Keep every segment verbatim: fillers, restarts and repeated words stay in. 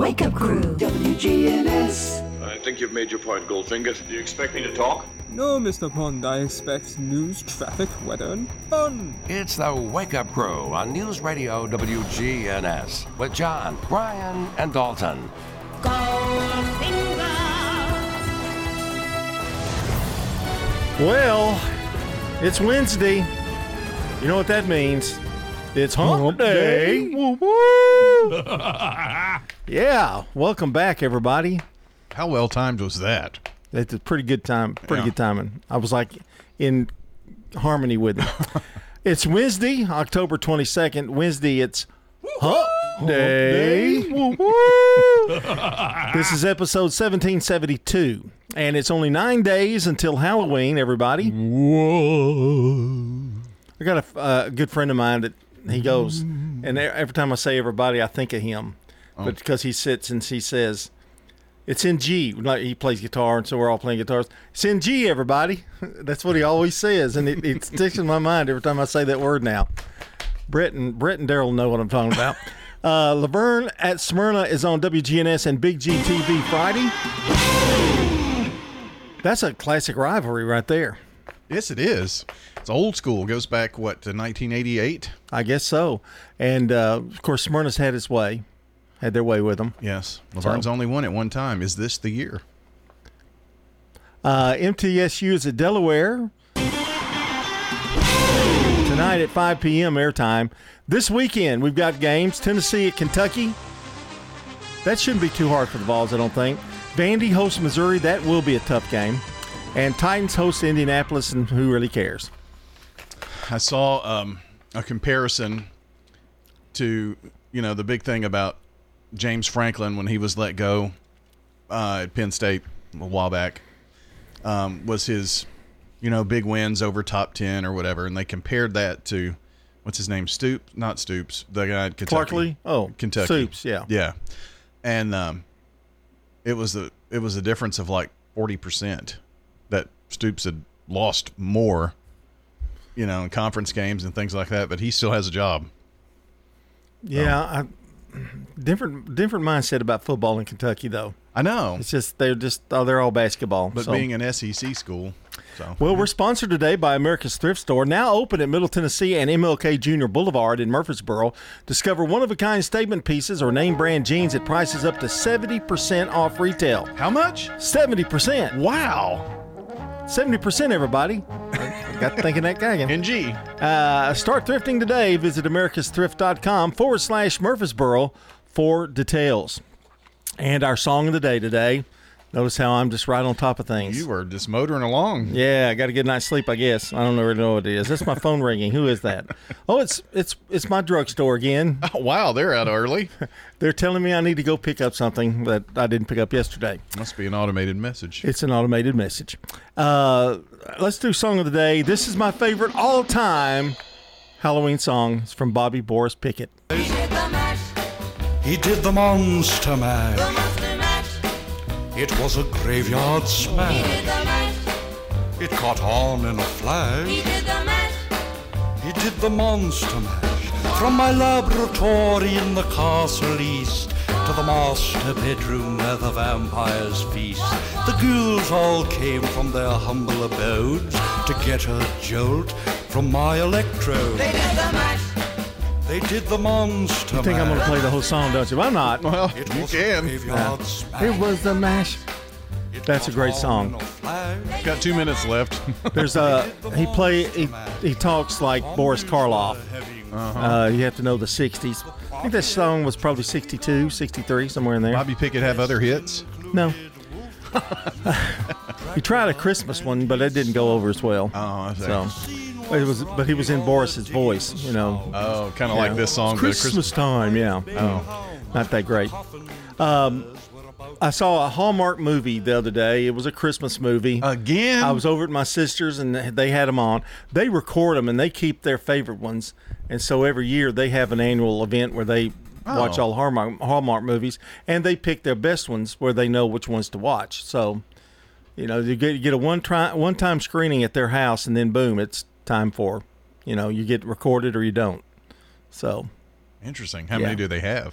Wake Up Crew, W G N S. I think you've made your point, Goldfinger. Do you expect me to talk? No, Mister Pond, I expect news, traffic, weather, and fun. It's the Wake Up Crew on News Radio W G N S with John, Brian, and Dalton. Goldfinger. Well, it's Wednesday. You know what that means? It's hump day. Woo woo. Yeah, welcome back, everybody. How well timed was that? It's a pretty good time. Pretty Yeah. good timing. I was like in harmony with it. It's Wednesday, October twenty-second. Wednesday, it's hump day. Woo woo. This is episode seventeen seventy-two, and it's only nine days until Halloween, everybody. Whoa. I got a uh, good friend of mine that he goes, and every time I say everybody, I think of him. Oh. But because he sits and he says, it's in G. Like he plays guitar, and so we're all playing guitars. It's in G, everybody. That's what he always says, and it, it sticks in my mind every time I say that word now. Brett and, Brett and Daryl know what I'm talking about. Uh, Laverne at Smyrna is on W G N S and Big G T V Friday. That's a classic rivalry right there. Yes, it is. It's old school. It goes back, what, to nineteen eighty-eight? I guess so. And, uh, of course, Smyrna's had its way, had their way with them. Yes. Laverne's So. only won at one time. Is this the year? Uh, M T S U is at Delaware tonight at five p.m. airtime. This weekend, we've got games. Tennessee at Kentucky. That shouldn't be too hard for the Vols, I don't think. Vandy hosts Missouri. That will be a tough game. And Titans host Indianapolis, and who really cares? I saw um, a comparison to, you know, the big thing about James Franklin when he was let go uh, at Penn State a while back um, was his, you know, big wins over top ten or whatever. And they compared that to, what's his name? Stoops? Not Stoops. The guy at Kentucky. Clarkley? Oh, Kentucky. Stoops, yeah. Yeah. And um, it was a, it was a difference of like forty percent that Stoops had lost more, you know, in conference games and things like that, but he still has a job. Yeah, I, different different mindset about football in Kentucky, though. I know. It's just they're just oh, they're all basketball. But so. being an S E C school. So. Well, we're sponsored today by America's Thrift Store, now open at Middle Tennessee and M L K Junior Boulevard in Murfreesboro. Discover one-of-a-kind statement pieces or name-brand jeans at prices up to seventy percent off retail. How much? seventy percent. Wow. seventy percent, everybody. I got thinking that gagging. N G. Uh, start thrifting today. Visit americasthrift.com forward slash Murfreesboro for details. And our song of the day today. Notice how I'm just right on top of things. You were just motoring along. Yeah, I got a good night's sleep, I guess. I don't really know what it is. That's my phone ringing. Who is that? Oh, it's it's it's my drugstore again. Oh, wow, they're out early. They're telling me I need to go pick up something that I didn't pick up yesterday. Must be an automated message. It's an automated message. Uh, let's do song of the day. This is my favorite all-time Halloween song. It's from Bobby Boris Pickett. He did the monster mash. The monster mash. It was a graveyard He smash. did the mash. It caught on in a He flash. did the mash. He did the monster mash. From my laboratory in the castle east to the master bedroom where the vampires feast. The ghouls all came from their humble abodes to get a jolt from my electrode. They did the mash. They did the monster I think I'm going to play the whole song, don't you? But I'm not. Well, It you was a can. graveyard Yeah. smash. It was the mash. It That's a caught great on song. in a flash. Got two minutes left. There's a he play he, he talks like Boris Karloff. Uh, you have to know the sixties. I think that song was probably sixty-two, sixty-three, somewhere in there. Bobby Pickett have other hits? No. He tried a Christmas one, but it didn't go over as well. Oh, I see. So it was, but he was in Boris's voice, you know. Oh, kind of Yeah. like this song. It's but Christmas time, yeah. Oh. Not that great. Um, I saw a Hallmark movie the other day. It was a Christmas movie. Again? I was over at my sister's, and they had them on. They record them, and they keep their favorite ones. And so every year they have an annual event where they Oh. watch all Hallmark, Hallmark movies, and they pick their best ones where they know which ones to watch. So, you know, you get, you get a one try, one time screening at their house, and then boom, it's time for, you know, you get recorded or you don't. So, Interesting. How Yeah. many do they have?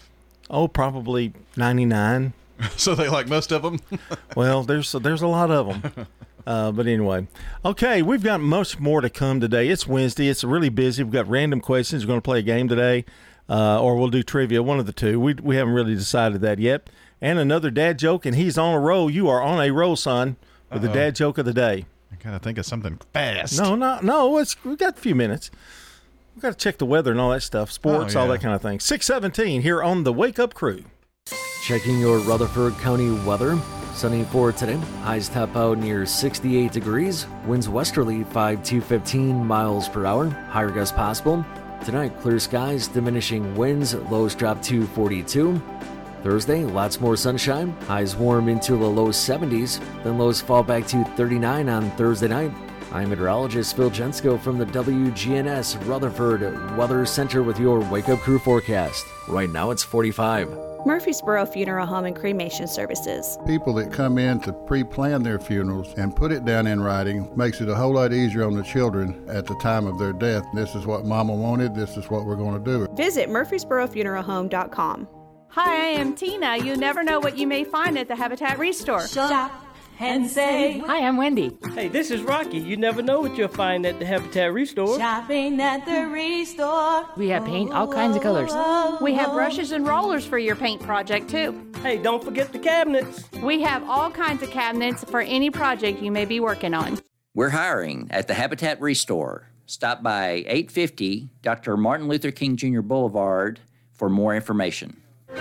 Oh, probably ninety-nine. So they like most of them? Well, there's there's a lot of them. Uh, but anyway, okay, we've got much more to come today. It's Wednesday. It's really busy. We've got random questions. We're going to play a game today, uh, or we'll do trivia, one of the two. We we haven't really decided that yet. And another dad joke, and he's on a roll. You are on a roll, son, with Uh-oh. the dad joke of the day. I got to think of something fast. No, no, no. It's, we've got a few minutes. We've got to check the weather and all that stuff, sports, oh, yeah. all that kind of thing. six seventeen here on the Wake Up Crew. Checking your Rutherford County weather. Sunny for today. Highs top out near sixty-eight degrees. Winds westerly five to fifteen miles per hour. Higher gusts possible. Tonight, clear skies, diminishing winds. Lows drop to forty-two. Thursday, lots more sunshine. Highs warm into the low seventies. Then lows fall back to thirty-nine on Thursday night. I'm meteorologist Phil Jensko from the W G N S Rutherford Weather Center with your Wake Up Crew forecast. Right now, it's forty-five. Murfreesboro Funeral Home and Cremation Services. People that come in to pre-plan their funerals and put it down in writing makes it a whole lot easier on the children at the time of their death. This is what Mama wanted. This is what we're going to do. Visit Murfreesboro Funeral Home dot com. Hi, I am Tina. You never know what you may find at the Habitat Restore. Shop and save. Hi, I'm Wendy. Hey, this is Rocky. You never know what you'll find at the Habitat Restore. Shopping at the Restore. We have paint, all kinds of colors. We have brushes and rollers for your paint project, too. Hey, don't forget the cabinets. We have all kinds of cabinets for any project you may be working on. We're hiring at the Habitat Restore. Stop by eight fifty Doctor Martin Luther King Junior Boulevard for more information.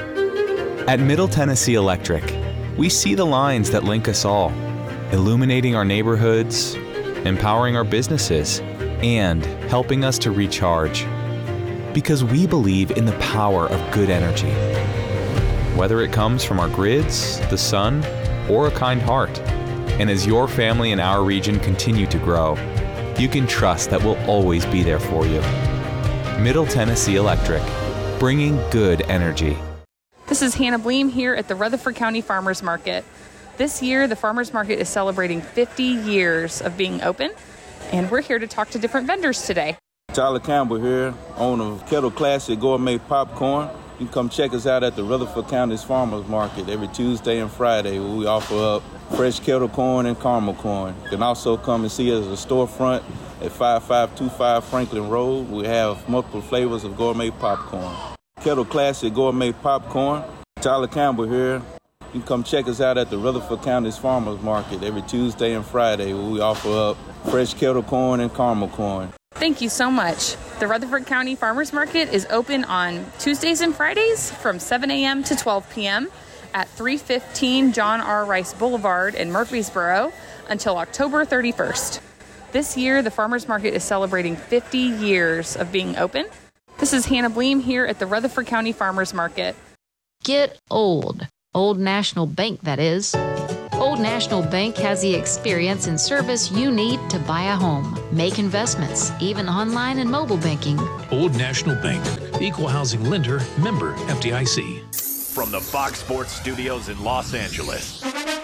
At Middle Tennessee Electric, we see the lines that link us all, illuminating our neighborhoods, empowering our businesses, and helping us to recharge. Because we believe in the power of good energy. Whether it comes from our grids, the sun, or a kind heart. And as your family and our region continue to grow, you can trust that we'll always be there for you. Middle Tennessee Electric, bringing good energy. This is Hannah Bleem here at the Rutherford County Farmers Market. This year, the Farmers Market is celebrating fifty years of being open, and we're here to talk to different vendors today. Tyler Campbell here, owner of Kettle Classic Gourmet Popcorn. You can come check us out at the Rutherford County's Farmers Market every Tuesday and Friday, where we offer up fresh kettle corn and caramel corn. You can also come and see us at the storefront at five five two five Franklin Road. We have multiple flavors of gourmet popcorn. Kettle Classic Gourmet Popcorn. Tyler Campbell here. You can come check us out at the Rutherford County's Farmers Market every Tuesday and Friday, where we offer up fresh kettle corn and caramel corn. Thank you so much. The Rutherford County Farmers Market is open on Tuesdays and Fridays from seven a.m. to twelve p.m. at three fifteen John R. Rice Boulevard in Murfreesboro until October thirty-first. This year, the Farmers Market is celebrating fifty years of being open. This is Hannah Bleem here at the Rutherford County Farmers Market. Get old. Old National Bank, that is. Old National Bank has the experience and service you need to buy a home, make investments, even online and mobile banking. Old National Bank, equal housing lender, member F D I C. From the Fox Sports Studios in Los Angeles,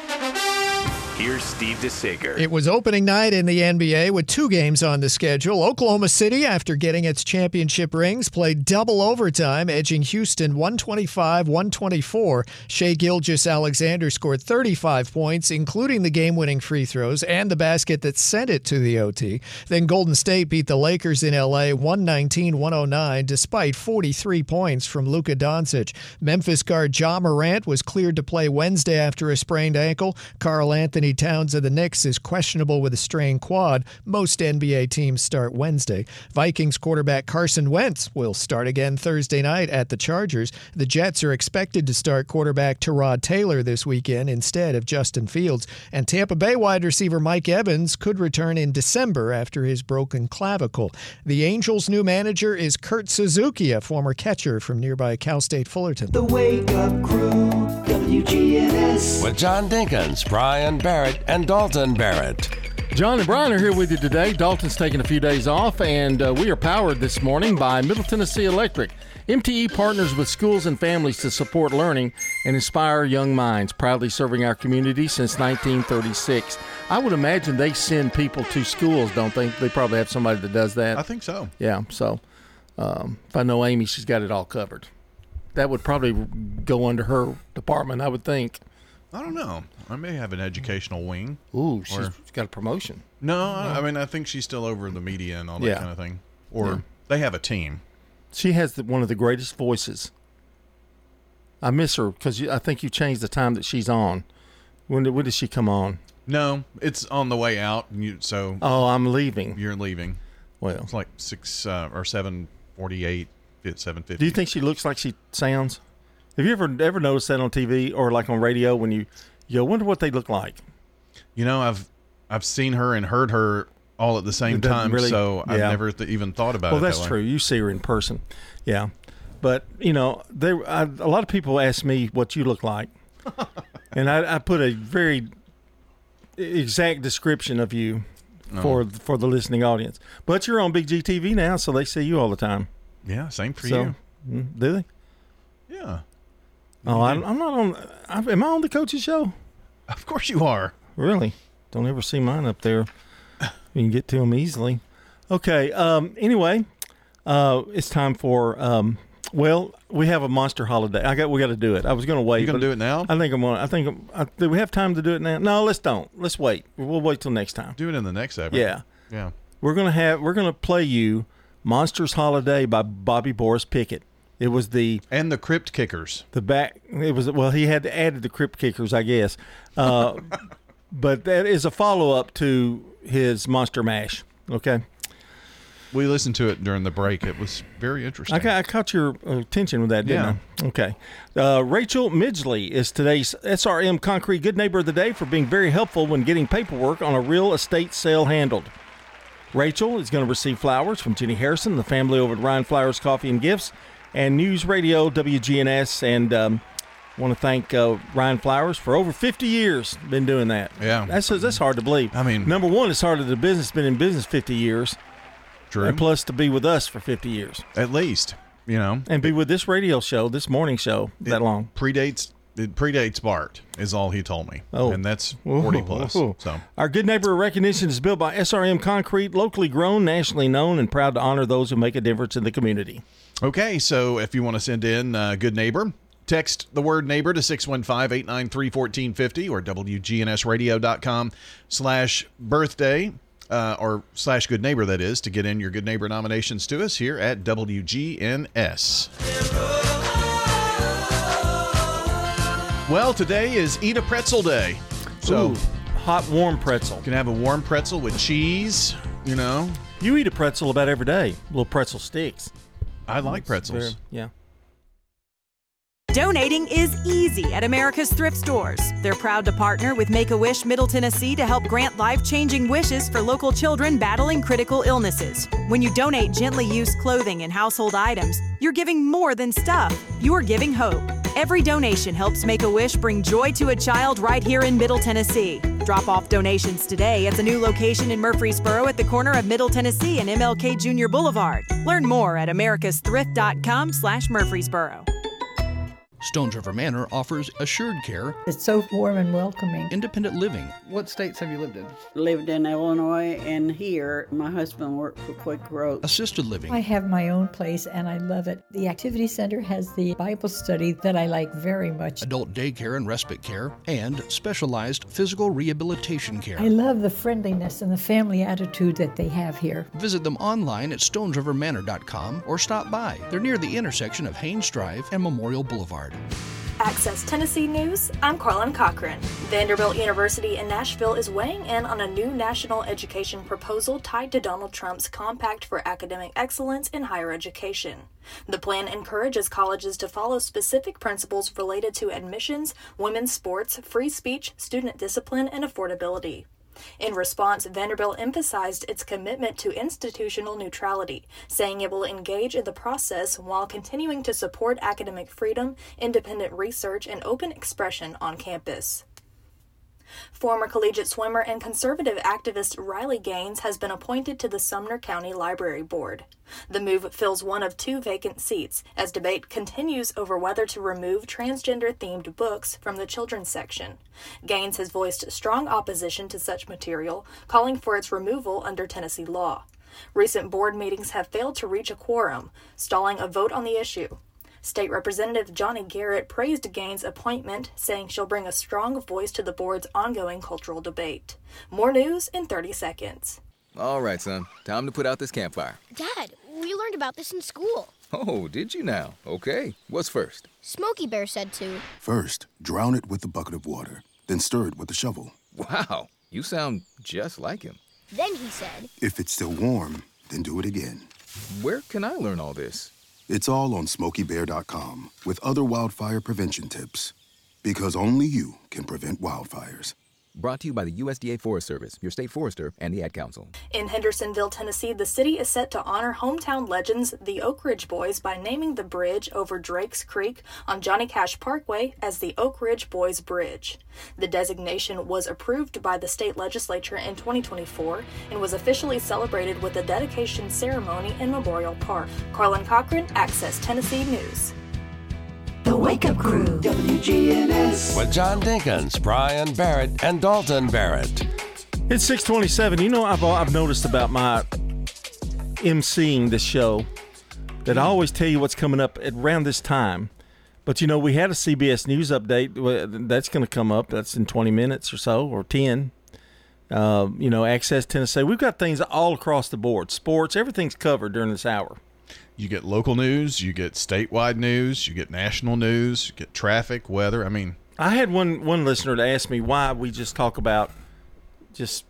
here's Steve DeSager. It was opening night in the N B A with two games on the schedule. Oklahoma City, after getting its championship rings, played double overtime, edging Houston one twenty-five one twenty-four. Shai Gilgeous-Alexander scored thirty-five points, including the game-winning free throws and the basket that sent it to the O T. Then Golden State beat the Lakers in L A one nineteen one oh nine, despite forty-three points from Luka Doncic. Memphis guard Ja Morant was cleared to play Wednesday after a sprained ankle. Karl Anthony Towns of the Knicks is questionable with a strained quad. Most N B A teams start Wednesday. Vikings quarterback Carson Wentz will start again Thursday night at the Chargers. The Jets are expected to start quarterback Tyrod Taylor this weekend instead of Justin Fields. And Tampa Bay wide receiver Mike Evans could return in December after his broken clavicle. The Angels' new manager is Kurt Suzuki, a former catcher from nearby Cal State Fullerton. The Wake Up Crew, W G N S. With John Dinkins, Brian Barrett, and Dalton Barrett. John and Brian are here with you today. Dalton's taking a few days off, and uh, we are powered this morning by Middle Tennessee Electric. M T E partners with schools and families to support learning and inspire young minds, proudly serving our community since nineteen thirty-six. I would imagine they send people to schools, don't they? They probably have somebody that does that. I think so. Yeah, so um, if I know Amy, she's got it all covered. That would probably go under her department, I would think. I don't know. I may have an educational wing. Ooh, she's Or- got a promotion. No, I mean, I think she's still over the media and all that Yeah. kind of thing. Or Yeah. they have a team. She has the, one of the greatest voices. I miss her because I think you changed the time that she's on. When did, when did she come on? No, it's on the way out. And you, so Oh, I'm leaving. you're leaving. Well, It's like six uh, or seven forty-eight, seven fifty. do you think she looks like she sounds? Have you ever ever noticed that on T V or like on radio when you you go, wonder what they look like? You know, I've I've seen her and heard her all at the same It doesn't time, really- so I've yeah. never th- even thought about Well, it. that's that way. true. You see her in person, yeah. But you know, they I, a lot of people ask me what you look like, and I, I put a very exact description of you for Oh. for the listening audience. But you're on Big G T V now, so they see you all the time. Yeah, same for So, you. mm, do they? Yeah. Oh, I'm, I'm not on. I'm, am I on the coach's show? Of course you are. Really? Don't ever see mine up there. You can get to them easily. Okay. Um, anyway, uh, it's time for. Um, well, we have a monster holiday. I got. We got to do it. I was going to wait. You gonna but do it now? I think I'm going. to I think. I'm, I, do we have time to do it now? No, let's don't. Let's wait. We'll wait till next time. Do it in the next episode. Yeah. Yeah. We're gonna have. We're gonna play you "Monsters Holiday" by Bobby Boris Pickett. It was the and the Crypt Kickers. The back. It was well. He had added the Crypt Kickers, I guess. Uh, but that is a follow up to his Monster Mash. Okay. We listened to it during the break. It was very interesting. I, ca- I caught your attention with that, didn't I? Okay. Uh, Rachel Midgley is today's S R M Concrete Good Neighbor of the Day for being very helpful when getting paperwork on a real estate sale handled. Rachel is going to receive flowers from Jenny Harrison, the family over at Ryan Flowers Coffee and Gifts, and News Radio W G N S. And um, want to thank uh, Ryan Flowers for over fifty years. Been doing that. Yeah. That's that's hard to believe. I mean, number one, it's hard that the business been in business fifty years. True. And plus to be with us for fifty years. At least, you know. And be with this radio show, this morning show, that it long. Predates it predates Bart, is all he told me. Oh. And that's forty Ooh, plus. ooh. So Our Good Neighbor recognition is built by S R M Concrete, locally grown, nationally known, and proud to honor those who make a difference in the community. Okay, so if you want to send in uh, Good Neighbor, text the word neighbor to six one five, eight nine three, one four five zero or W G N S radio dot com slash birthday. Uh, or slash good neighbor, that is, to get in your good neighbor nominations to us here at W G N S. Well, today is Eat a Pretzel Day. So, Ooh, hot, warm pretzel. You can have a warm pretzel with cheese, you know. You eat a pretzel about every day, little pretzel sticks. I like It's pretzels. very- yeah. Donating is easy at America's Thrift Stores. They're proud to partner with Make-A-Wish Middle Tennessee to help grant life-changing wishes for local children battling critical illnesses. When you donate gently used clothing and household items, you're giving more than stuff. You're giving hope. Every donation helps Make-A-Wish bring joy to a child right here in Middle Tennessee. Drop off donations today at the new location in Murfreesboro at the corner of Middle Tennessee and M L K Junior Boulevard. Learn more at americas thrift dot com slash Murfreesboro. Stones River Manor offers assured care, It's so warm and welcoming. independent living. What states have you lived in? Lived in Illinois and here. My husband worked for Quick Growth. Assisted living. I have my own place and I love it. The Activity Center has the Bible study that I like very much. Adult daycare and respite care, and specialized physical rehabilitation care. I love the friendliness and the family attitude that they have here. Visit them online at stones river manor dot com or stop by. They're near the intersection of Haynes Drive and Memorial Boulevard. Access Tennessee News, I'm Carlin Cochran. Vanderbilt University in Nashville is weighing in on a new national education proposal tied to Donald Trump's Compact for Academic Excellence in Higher Education. The plan encourages colleges to follow specific principles related to admissions, women's sports, free speech, student discipline, and affordability. In response, Vanderbilt emphasized its commitment to institutional neutrality, saying it will engage in the process while continuing to support academic freedom, independent research, and open expression on campus. Former collegiate swimmer and conservative activist Riley Gaines has been appointed to the Sumner County Library Board. The move fills one of two vacant seats as debate continues over whether to remove transgender-themed books from the children's section. Gaines has voiced strong opposition to such material, calling for its removal under Tennessee law. Recent board meetings have failed to reach a quorum, stalling a vote on the issue. State Representative Johnny Garrett praised Gaines' appointment, saying she'll bring a strong voice to the board's ongoing cultural debate. More news in thirty seconds. All right, son. Time to put out this campfire. Dad, we learned about this in school. Oh, did you now? Okay. What's first? Smokey Bear said to. First, drown it with a bucket of water, then stir it with a shovel. Wow, you sound just like him. Then he said. If it's still warm, then do it again. Where can I learn all this? It's all on smokey bear dot com with other wildfire prevention tips. Because only you can prevent wildfires. Brought to you by the U S D A Forest Service, your state forester, and the Ad Council. In Hendersonville, Tennessee, the city is set to honor hometown legends, the Oak Ridge Boys, by naming the bridge over Drake's Creek on Johnny Cash Parkway as the Oak Ridge Boys Bridge. The designation was approved by the state legislature in twenty twenty-four and was officially celebrated with a dedication ceremony in Memorial Park. Carlin Cochran, Access Tennessee News. The Wake Up Crew, W G N S. With John Dinkins, Brian Barrett, and Dalton Barrett. It's six twenty-seven. You know, I've I've noticed about my emceeing this show that I always tell you what's coming up at around this time. But, you know, we had a C B S News update. That's going to come up. That's in twenty minutes or so, or ten. Uh, you know, Access Tennessee. We've got things all across the board. Sports, everything's covered during this hour. You get local news, you get statewide news, you get national news, you get traffic, weather. I mean, I had one one listener to ask me why we just talk about just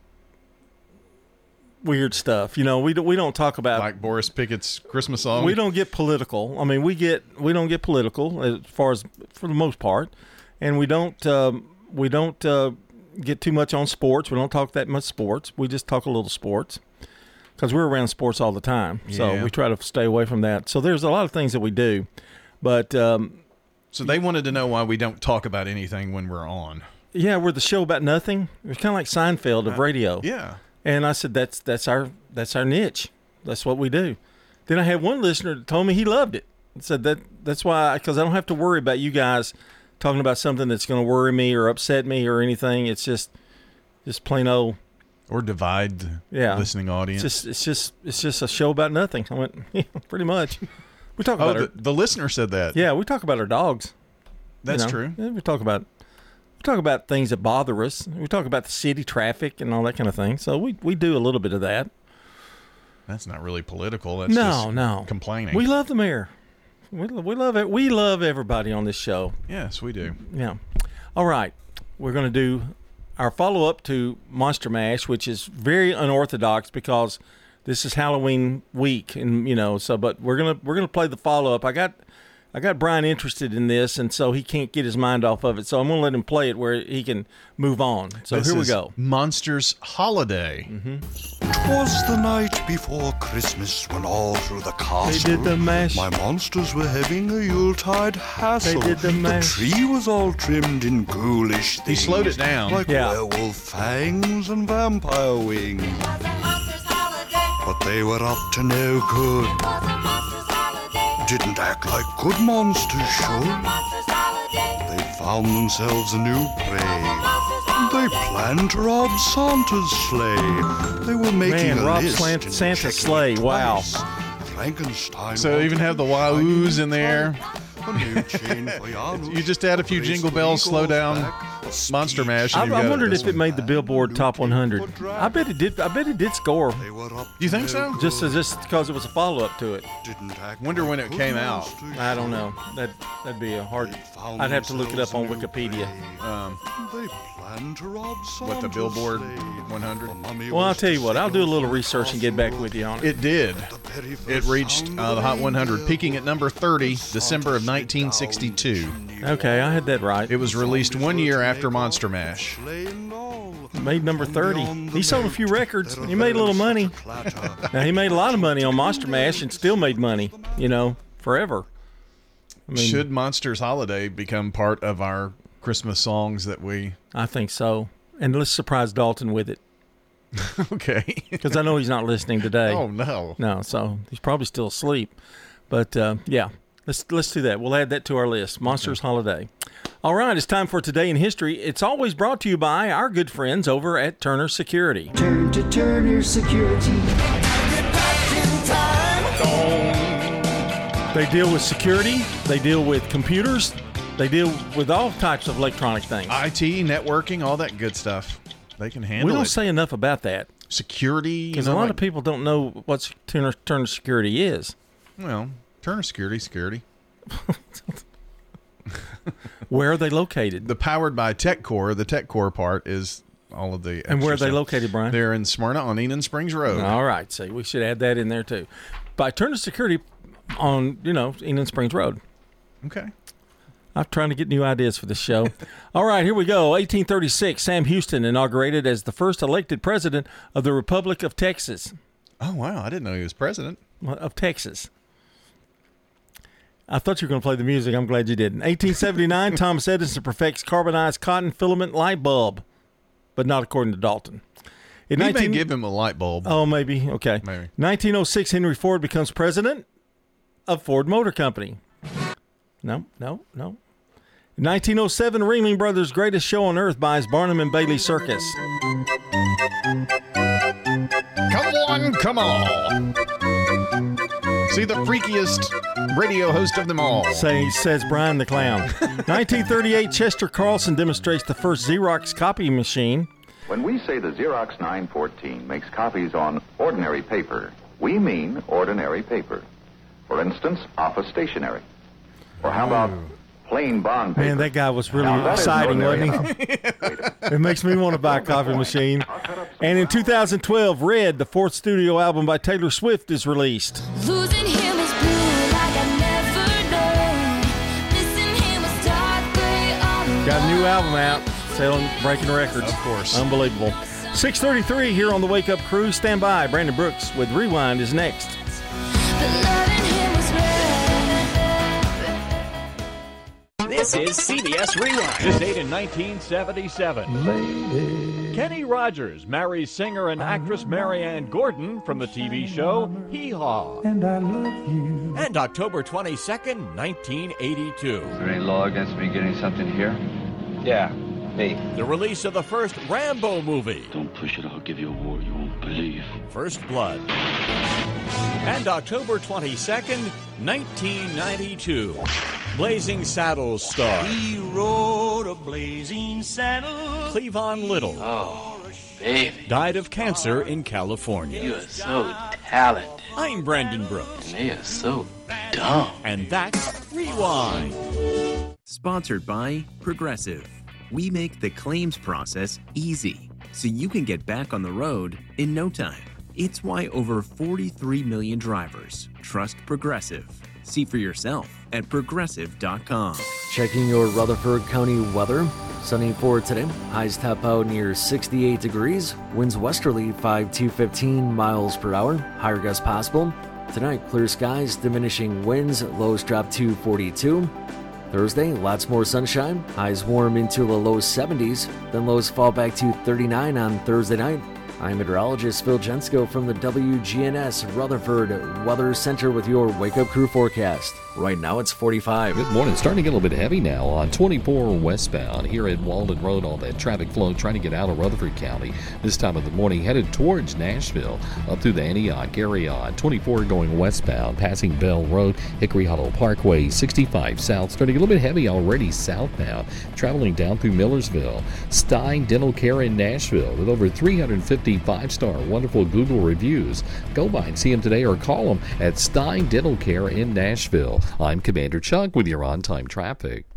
weird stuff. You know, we don't we don't talk about like Boris Pickett's Christmas song. We don't get political. I mean, we get we don't get political as far as for the most part, and we don't um, we don't uh, get too much on sports. We don't talk that much sports. We just talk a little sports. Because we're around sports all the time, so Yeah. we try to stay away from that. So there's a lot of things that we do, but um, so they wanted to know why we don't talk about anything when we're on. yeah, we're the show about nothing. It's kind of like Seinfeld of Uh, radio. yeah. And I said that's that's our that's our niche. That's what we do. Then I had one listener that told me he loved it. Said that that's why because I don't have to worry about you guys talking about something that's going to worry me or upset me or anything. It's just just plain old. Or divide the Yeah. listening audience. It's just, it's just, it's just a show about nothing. I went, yeah, pretty much. We talk oh, about the, our, the listener said that. yeah, we talk about our dogs. That's you know. true. Yeah, we talk about, we talk about things that bother us. We talk about the city traffic and all that kind of thing. So we, we do a little bit of that. That's not really political. That's no, just no, complaining. We love the mayor. We, we love it. We love everybody on this show. Yes, we do. Yeah. All right. We're going to do our follow-up to Monster Mash, which is very unorthodox because this is Halloween week, and you know. So, but we're gonna we're gonna play the follow-up. I got I got Brian interested in this, and so he can't get his mind off of it. So I'm gonna let him play it where he can move on. So This here we is go. Monsters Holiday. Mm-hmm. 'Twas the night before Christmas when all through the castle did the mash. my monsters were having a Yuletide hassle. They did the mash. tree was all trimmed in ghoulish things. He slowed it down. Like Yeah. werewolf fangs and vampire wings. But they were up to no good. Didn't act like good monsters should. They found themselves a new prey. They planned to rob Santa's sleigh. They were making Man, a Rob list Slant, and Santa's checking sleigh. it Wow. twice. Frankenstein. So even have the wahoos in there. A new chain for Janus. You just add a few jingle bells, slow down Monster Mash. I, And you've I got wondered it. if it made the Billboard Top one hundred. I bet it did. I bet it did score. You think so? Just as just because it was a follow-up to it. Wonder when it came out. I don't know. That that'd be a hard. I'd have to look it up on Wikipedia. Um, They planned to rob what the Santa's Billboard sleigh. one hundred? Well, I'll tell you what. I'll do a little research and get back with you on it. It did. It reached uh, the Hot one hundred, peaking at number thirty, December of nineteen sixty-two. Okay, I had that right. It was released one year after Monster Mash. Made number thirty. He sold a few records. He made a little money. Now he made a lot of money on Monster Mash and still made money. You know, forever. I mean, Should Monsters Holiday become part of our Christmas songs that we... I think so. And let's surprise Dalton with it. Okay. Because I know he's not listening today. Oh, no. No, so he's probably still asleep. But, uh, yeah, let's let's do that. We'll add that to our list. Monsters Holiday. All right, it's time for Today in History. It's always brought to you by our good friends over at Turner Security. Turn to Turner Security. They deal with security. They deal with computers. They deal with all types of electronic things. I T, networking, all that good stuff. They can handle it. We don't it. say enough about that. Security. Because you know, a lot like, of people don't know what Turner, Turner Security is. Well, Turner Security, security. Where are they located? The powered by TechCore. The TechCore part is all of the. And where are they stuff. located, Brian? They're in Smyrna on Enon Springs Road. All right. See, we should add that in there too. By Turner Security on, you know, Enon Springs Road. Okay. I'm trying to get new ideas for this show. All right, here we go. eighteen thirty-six, Sam Houston inaugurated as the first elected president of the Republic of Texas. Oh, wow. I didn't know he was president. Of Texas. I thought you were going to play the music. I'm glad you didn't. eighteen seventy-nine, Thomas Edison perfects carbonized cotton filament light bulb, but not according to Dalton. In he nineteen... may give him a light bulb. Oh, maybe. Okay. Maybe. nineteen oh six, Henry Ford becomes president of Ford Motor Company. No, no, no. nineteen oh seven, Ringling Brothers' Greatest Show on Earth buys Barnum and Bailey Circus. Come on, come on. See the freakiest radio host of them all. Say, says Brian the Clown. nineteen thirty-eight, Chester Carlson demonstrates the first Xerox copy machine. When we say the Xerox nine fourteen makes copies on ordinary paper, we mean ordinary paper. For instance, office stationery. Or how about plain bond paper? Man, that guy was really exciting, wasn't he? It makes me want to buy a coffee machine. And in two thousand twelve, Red, the fourth studio album by Taylor Swift, is released. Losing him is blue like I never known. Missing him is dark gray on. Got a new album out, selling, breaking records. Of course. Unbelievable. six thirty-three here on the Wake Up Crew. Stand by. Brandon Brooks with Rewind is next. This is C B S Rewind. This date in nineteen seventy-seven. Lady. Kenny Rogers marries singer and actress Marianne Gordon from the T V show Hee Haw. And I love you. And October twenty-second, nineteen eighty-two. Is there any law against me getting something here? Yeah, me. The release of the first Rambo movie. Don't push it, I'll give you a war you won't believe. First Blood. And October twenty-second, nineteen ninety-two. Blazing Saddles star. He rode a blazing saddle. Cleavon Little. Oh, baby. Died of cancer in California. You are so talented. I'm Brandon Brooks. And they are so dumb. And that's Rewind. Sponsored by Progressive. We make the claims process easy, so you can get back on the road in no time. It's why over forty-three million drivers trust Progressive. See for yourself at progressive dot com. Checking your Rutherford County weather. Sunny for today. Highs top out near sixty-eight degrees. Winds westerly five to fifteen miles per hour. Higher gusts possible. Tonight, clear skies, diminishing winds. Lows drop to forty-two. Thursday, lots more sunshine. Highs warm into the low seventies. Then lows fall back to thirty-nine on Thursday night. I'm meteorologist Phil Jensko from the W G N S Rutherford Weather Center with your Wake Up Crew forecast. Right now it's forty-five. Good morning. Starting to get a little bit heavy now on twenty-four westbound here at Walden Road. All that traffic flow trying to get out of Rutherford County this time of the morning, headed towards Nashville up through the Antioch area on twenty-four going westbound, passing Bell Road, Hickory Hollow Parkway, sixty-five south. Starting to get a little bit heavy already southbound, traveling down through Millersville. Stein Dental Care in Nashville with over three hundred fifty five-star wonderful Google reviews. Go by and see them today or call them at Stein Dental Care in Nashville. I'm Commander Chuck with your on-time traffic.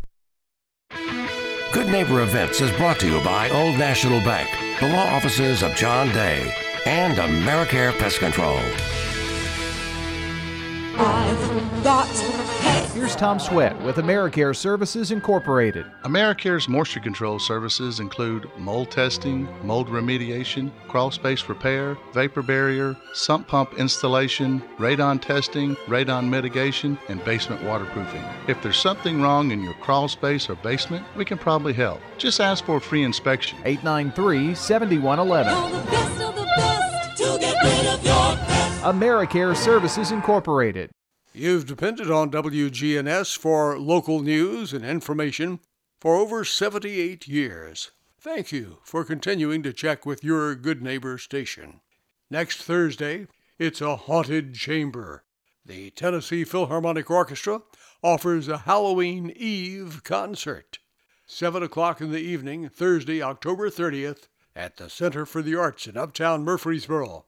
Good Neighbor Events is brought to you by Old National Bank, the law offices of John Day, and AmeriCare Pest Control. I've got Here's Tom Sweat with AmeriCare Services Incorporated. AmeriCare's moisture control services include mold testing, mold remediation, crawl space repair, vapor barrier, sump pump installation, radon testing, radon mitigation, and basement waterproofing. If there's something wrong in your crawl space or basement, we can probably help. Just ask for a free inspection. eight nine three, seven one one one. All the best of the best to get rid of your pest. AmeriCare Services Incorporated. You've depended on W G N S for local news and information for over seventy-eight years. Thank you for continuing to check with your Good Neighbor station. Next Thursday, it's a haunted chamber. The Tennessee Philharmonic Orchestra offers a Halloween Eve concert. seven o'clock in the evening, Thursday, October thirtieth, at the Center for the Arts in Uptown Murfreesboro.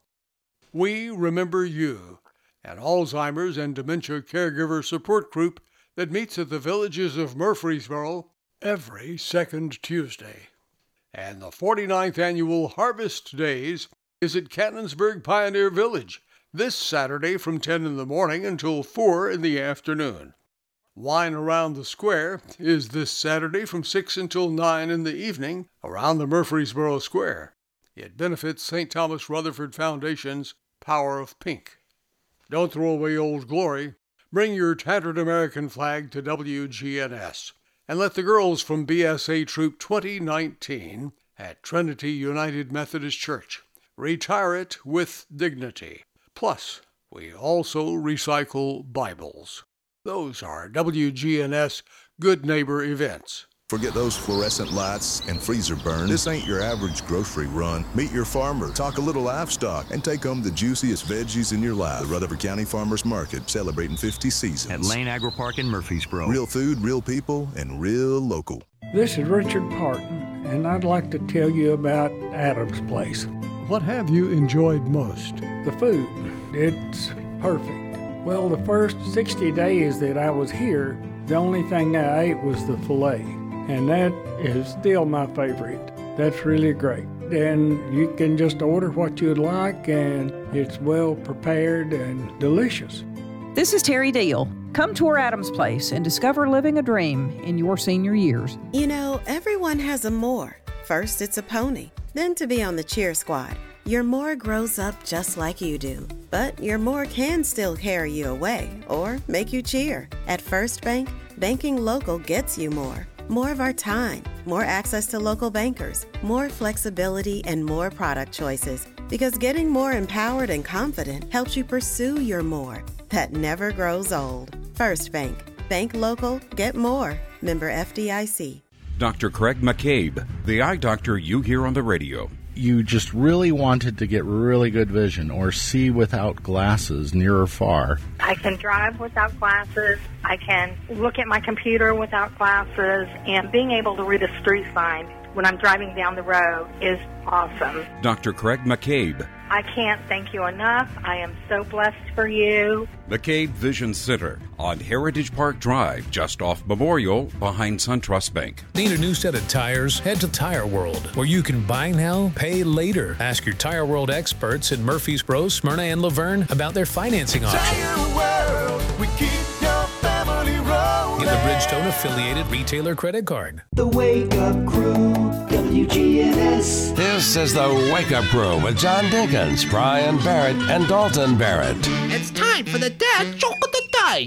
We Remember You, an Alzheimer's and dementia caregiver support group that meets at the Villages of Murfreesboro every second Tuesday. And the forty-ninth Annual Harvest Days is at Cannonsburg Pioneer Village this Saturday from ten in the morning until four in the afternoon. Wine Around the Square is this Saturday from six until nine in the evening around the Murfreesboro Square. It benefits Saint Thomas Rutherford Foundation's Power of Pink. Don't throw away Old Glory. Bring your tattered American flag to W G N S. And let the girls from B S A Troop twenty nineteen at Trinity United Methodist Church retire it with dignity. Plus, we also recycle Bibles. Those are W G N S Good Neighbor events. Forget those fluorescent lights and freezer burn. This ain't your average grocery run. Meet your farmer, talk a little livestock, and take home the juiciest veggies in your life. The Rutherford County Farmers Market, celebrating fifty seasons. At Lane Agri Park in Murfreesboro. Real food, real people, and real local. This is Richard Parton, and I'd like to tell you about Adam's Place. What have you enjoyed most? The food. It's perfect. Well, the first sixty days that I was here, the only thing I ate was the filet. And that is still my favorite. That's really great. And you can just order what you'd like, and it's well prepared and delicious. This is Terry Deal. Come tour Adam's Place and discover living a dream in your senior years. You know, everyone has a more. First, it's a pony. Then to be on the cheer squad. Your more grows up just like you do. But your more can still carry you away or make you cheer. At First Bank, banking local gets you more. More of our time, more access to local bankers, more flexibility, and more product choices. Because getting more empowered and confident helps you pursue your more. That never grows old. First Bank. Bank local, get more. Member F D I C. Doctor Craig McCabe, the eye doctor you hear on the radio. You just really wanted to get really good vision or see without glasses near or far. I can drive without glasses. I can look at my computer without glasses. And being able to read a street sign when I'm driving down the road is awesome. Doctor Craig McCabe. I can't thank you enough. I am so blessed for you. McCabe Vision Center on Heritage Park Drive, just off Memorial, behind SunTrust Bank. Need a new set of tires? Head to Tire World, where you can buy now, pay later. Ask your Tire World experts in Murfreesboro, Smyrna, and Laverne about their financing options. Tire World, we keep your family rolling. Get the Bridgestone affiliated retailer credit card. The Wake Up Crew, W G N S. This is the Wake Up Crew with John Dinkins, Brian Barrett, and Dalton Barrett. It's time for the dad joke of the day.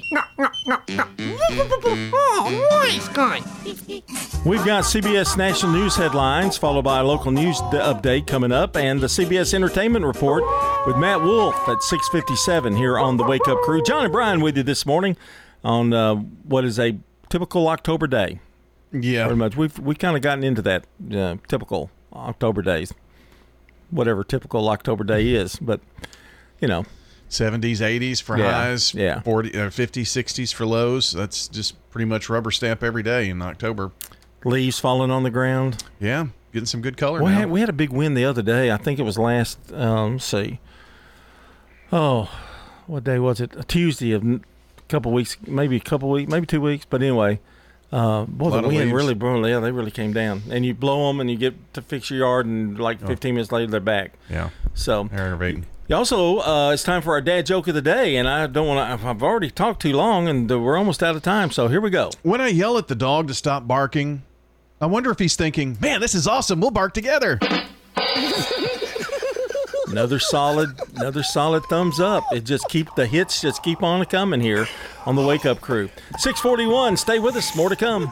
Oh, nice guy. We've got C B S National News headlines, followed by a local news d- update coming up, and the C B S Entertainment Report with Matt Wolf at six fifty-seven here on the Wake Up Crew. John and Brian with you this morning on uh, what is a typical October day. Yeah, pretty much. We've we kind of gotten into that uh, typical October days, whatever typical October day is. But you know, seventies, eighties for yeah, highs, yeah, forty, uh, fifties, sixties for lows. That's just pretty much rubber stamp every day in October. Leaves falling on the ground. Yeah, getting some good color we now. Had, we had a big win the other day. I think it was last. Um, let's see. Oh, what day was it? A Tuesday of a couple weeks, maybe a couple weeks, maybe two weeks. But anyway. Uh, boy, the wind really, bro, yeah, they really came down. And you blow them, and you get to fix your yard, and like fifteen oh. minutes later, they're back. Yeah. So they're innovating. Also, uh, it's time for our dad joke of the day, and I don't want to. I've already talked too long, and we're almost out of time. So here we go. When I yell at the dog to stop barking, I wonder if he's thinking, "Man, this is awesome. We'll bark together." Another solid, another solid thumbs up. It just keep the hits just keep on coming here on the Wake Up Crew. six forty-one. Stay with us. More to come.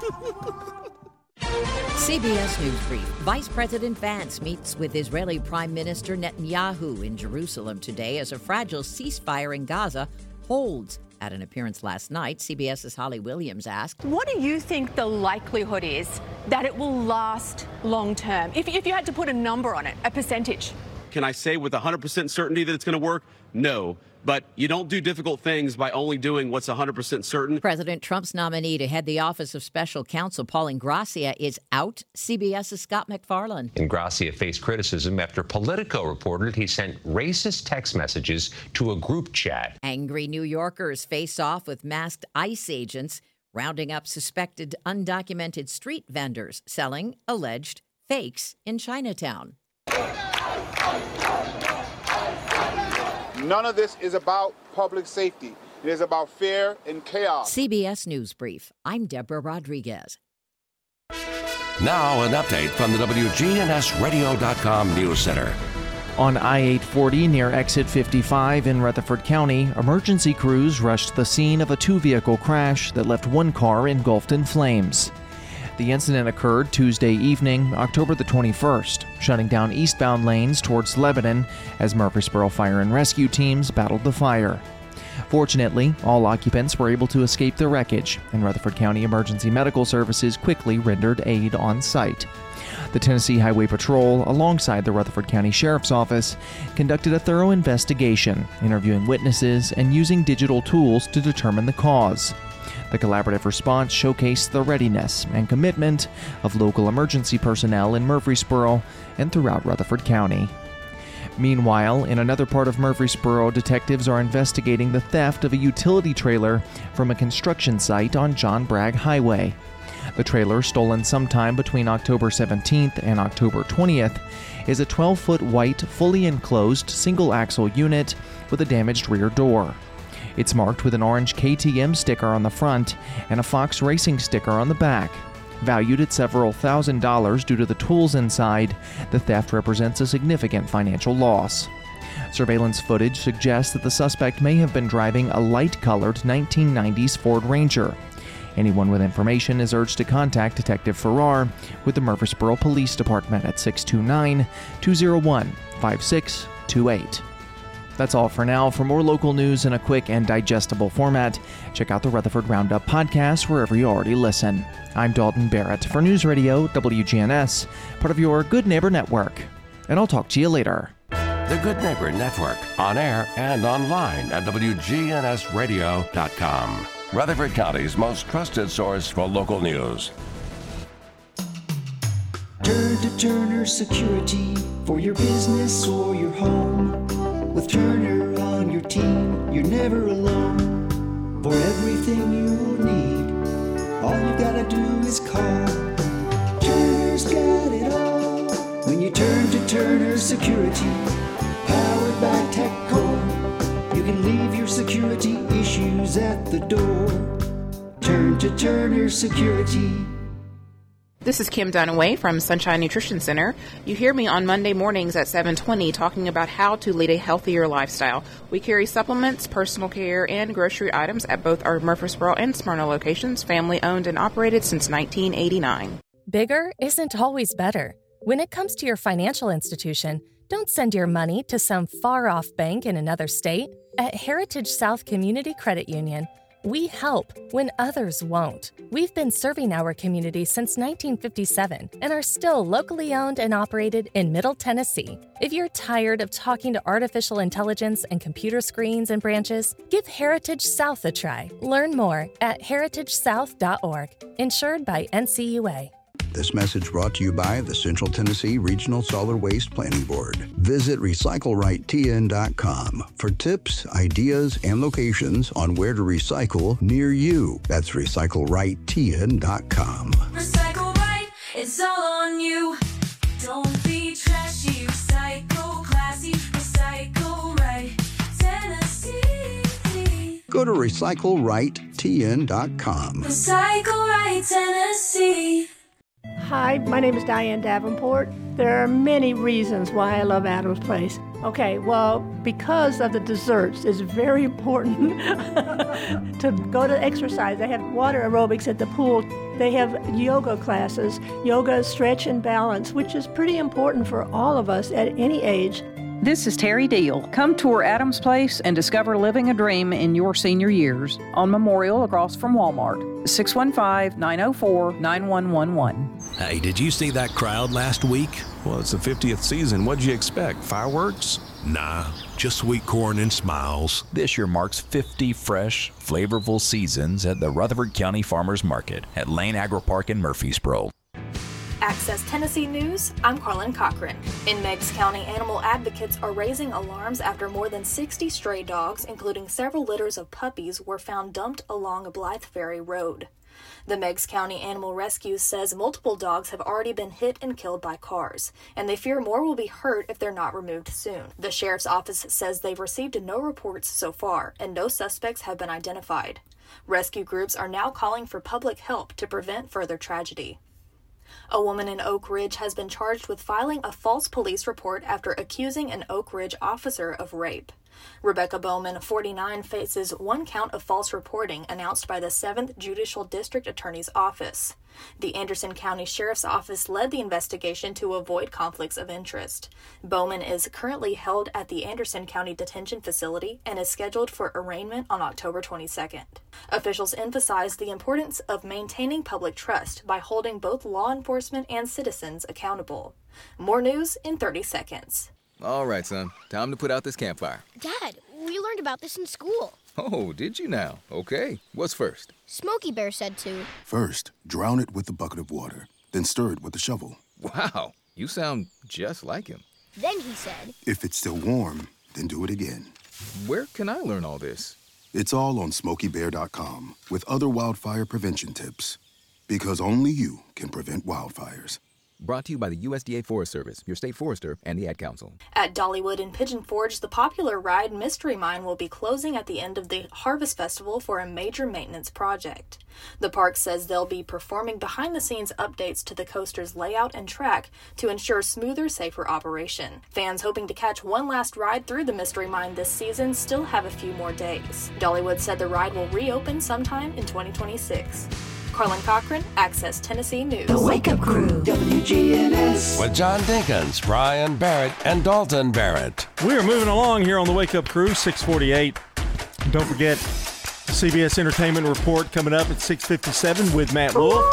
C B S News Brief. Vice President Vance meets with Israeli Prime Minister Netanyahu in Jerusalem today as a fragile ceasefire in Gaza holds. At an appearance last night, CBS's Holly Williams asked, what do you think the likelihood is that it will last long term? If, if you had to put a number on it, a percentage. Can I say with one hundred percent certainty that it's going to work? No. But you don't do difficult things by only doing what's one hundred percent certain. President Trump's nominee to head the Office of Special Counsel, Paul Ingrassia, is out. CBS's Scott McFarland. Ingrassia faced criticism after Politico reported he sent racist text messages to a group chat. Angry New Yorkers face off with masked ICE agents, rounding up suspected undocumented street vendors selling alleged fakes in Chinatown. None of this is about public safety. It is about fear and chaos. C B S News Brief. I'm Deborah Rodriguez. Now an update from the W G N S radio dot com News Center. On I eight forty near exit fifty-five in Rutherford County, emergency crews rushed the scene of a two-vehicle crash that left one car engulfed in flames. The incident occurred Tuesday evening, October the twenty-first, shutting down eastbound lanes towards Lebanon as Murfreesboro Fire and Rescue teams battled the fire. Fortunately, all occupants were able to escape the wreckage, and Rutherford County Emergency Medical Services quickly rendered aid on site. The Tennessee Highway Patrol, alongside the Rutherford County Sheriff's Office, conducted a thorough investigation, interviewing witnesses and using digital tools to determine the cause. The collaborative response showcased the readiness and commitment of local emergency personnel in Murfreesboro and throughout Rutherford County. Meanwhile, in another part of Murfreesboro, detectives are investigating the theft of a utility trailer from a construction site on John Bragg Highway. The trailer, stolen sometime between October seventeenth and October twentieth, is a twelve-foot white, fully enclosed single-axle unit with a damaged rear door. It's marked with an orange K T M sticker on the front and a Fox Racing sticker on the back. Valued at several thousand dollars due to the tools inside, the theft represents a significant financial loss. Surveillance footage suggests that the suspect may have been driving a light-colored nineteen nineties Ford Ranger. Anyone with information is urged to contact Detective Farrar with the Murfreesboro Police Department at six two nine, two oh one, five six two eight. That's all for now. For more local news in a quick and digestible format, check out the Rutherford Roundup podcast wherever you already listen. I'm Dalton Barrett for News Radio W G N S, part of your Good Neighbor Network. And I'll talk to you later. The Good Neighbor Network, on air and online at W G N S radio dot com. Rutherford County's most trusted source for local news. Turn to Turner Security for your business or your home. With Turner on your team, you're never alone. For everything you need, all you gotta do is call. Turner's got it all. When you turn to Turner Security, powered by TechCore, you can leave your security issues at the door. Turn to Turner Security. This is Kim Dunaway from Sunshine Nutrition Center. You hear me on Monday mornings at seven twenty talking about how to lead a healthier lifestyle. We carry supplements, personal care, and grocery items at both our Murfreesboro and Smyrna locations, family owned and operated since nineteen eighty-nine. Bigger isn't always better. When it comes to your financial institution, don't send your money to some far-off bank in another state. At Heritage South Community Credit Union, we help when others won't. We've been serving our community since nineteen fifty-seven and are still locally owned and operated in Middle Tennessee. If you're tired of talking to artificial intelligence and computer screens and branches, give Heritage South a try. Learn more at heritage south dot org. Insured by N C U A. This message brought to you by the Central Tennessee Regional Solid Waste Planning Board. Visit recycle right T N dot com for tips, ideas, and locations on where to recycle near you. That's recycle right T N dot com. Recycle right, it's all on you. Don't be trashy, recycle classy, recycle right Tennessee. Go to recycle right T N dot com. Recycle right Tennessee. Hi, my name is Diane Davenport. There are many reasons why I love Adams Place. Okay, well, because of the desserts, it's very important to go to exercise. They have water aerobics at the pool. They have yoga classes, yoga, stretch, and balance, which is pretty important for all of us at any age. This is Terry Deal. Come tour Adams Place and discover living a dream in your senior years on Memorial across from Walmart. six one five, nine oh four, nine one one one. Hey, did you see that crowd last week? Well, it's the fiftieth season. What'd you expect? Fireworks? Nah, just sweet corn and smiles. This year marks fifty fresh, flavorful seasons at the Rutherford County Farmers Market at Lane Agri Park in Murfreesboro. Access Tennessee News, I'm Carlin Cochran. In Meigs County, animal advocates are raising alarms after more than sixty stray dogs, including several litters of puppies, were found dumped along a Blythe Ferry Road. The Meigs County Animal Rescue says multiple dogs have already been hit and killed by cars, and they fear more will be hurt if they're not removed soon. The sheriff's office says they've received no reports so far, and no suspects have been identified. Rescue groups are now calling for public help to prevent further tragedy. A woman in Oak Ridge has been charged with filing a false police report after accusing an Oak Ridge officer of rape. Rebecca Bowman, forty-nine, faces one count of false reporting announced by the seventh Judicial District Attorney's Office. The Anderson County Sheriff's Office led the investigation to avoid conflicts of interest. Bowman is currently held at the Anderson County Detention Facility and is scheduled for arraignment on October twenty-second. Officials emphasized the importance of maintaining public trust by holding both law enforcement and citizens accountable. More news in thirty seconds. All right, son. Time to put out this campfire. Dad, we learned about this in school. Oh, did you now? Okay. What's first? Smokey Bear said to. First, drown it with a bucket of water, then stir it with a shovel. Wow, you sound just like him. Then he said. If it's still warm, then do it again. Where can I learn all this? It's all on smokey bear dot com with other wildfire prevention tips. Because only you can prevent wildfires. Brought to you by the U S D A Forest Service, your state forester, and the Ad Council. At Dollywood in Pigeon Forge, the popular ride Mystery Mine will be closing at the end of the Harvest Festival for a major maintenance project. The park says they'll be performing behind-the-scenes updates to the coaster's layout and track to ensure smoother, safer operation. Fans hoping to catch one last ride through the Mystery Mine this season still have a few more days. Dollywood said the ride will reopen sometime in twenty twenty-six. Carlin Cochran, Access Tennessee News. The Wake Up Crew, W G N S. With John Dinkins, Brian Barrett, and Dalton Barrett. We are moving along here on the Wake Up Crew, six forty-eight. Don't forget, the C B S Entertainment Report coming up at six fifty-seven with Matt Wolf.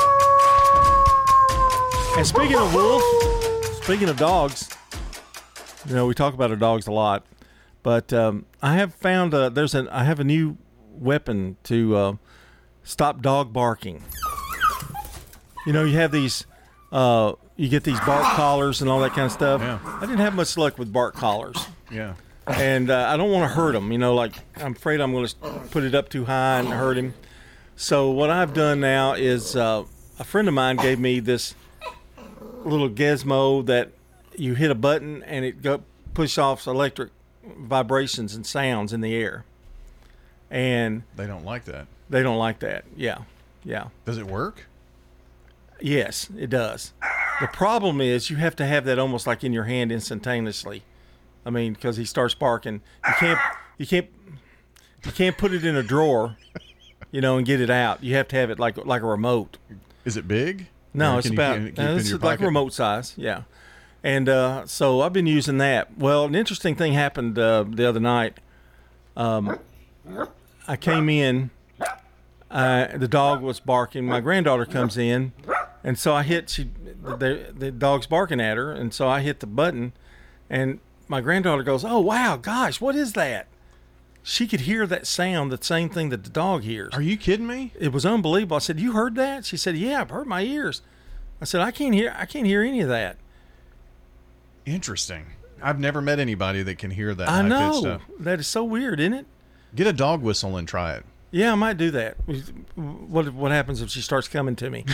And speaking of Wolf, speaking of dogs, you know, we talk about our dogs a lot, but um, I have found uh, there's an I have a new weapon to uh, stop dog barking. You know, you have these, uh, you get these bark collars and all that kind of stuff. Yeah. I didn't have much luck with bark collars. Yeah. And uh, I don't want to hurt him. You know, like I'm afraid I'm going to put it up too high and hurt him. So what I've done now is uh, a friend of mine gave me this little gizmo that you hit a button and it go, push off electric vibrations and sounds in the air. And they don't like that. They don't like that. Yeah. Yeah. Does it work? Yes, it does. The problem is you have to have that almost like in your hand instantaneously. I mean, because he starts barking. You can't, you can't, you can't put it in a drawer, you know, and get it out. You have to have it like like a remote. Is it big? No, Or it's can you- about can you keep uh, it in it's your like pocket? remote size. Yeah. And uh, so I've been using that. Well, an interesting thing happened uh, the other night. Um, I came in. Uh, the dog was barking. My granddaughter comes in, and so I hit. She, the, the dog's barking at her, and so I hit the button, and my granddaughter goes, "Oh wow, gosh, what is that?" She could hear that sound, the same thing that the dog hears. Are you kidding me? It was unbelievable. I said, "You heard that?" She said, "Yeah, I've heard my ears." I said, "I can't hear. I can't hear any of that." Interesting. I've never met anybody that can hear that I high-pitched know stuff. that is so weird, isn't it? Get a dog whistle and try it. Yeah, I might do that. What what happens if she starts coming to me?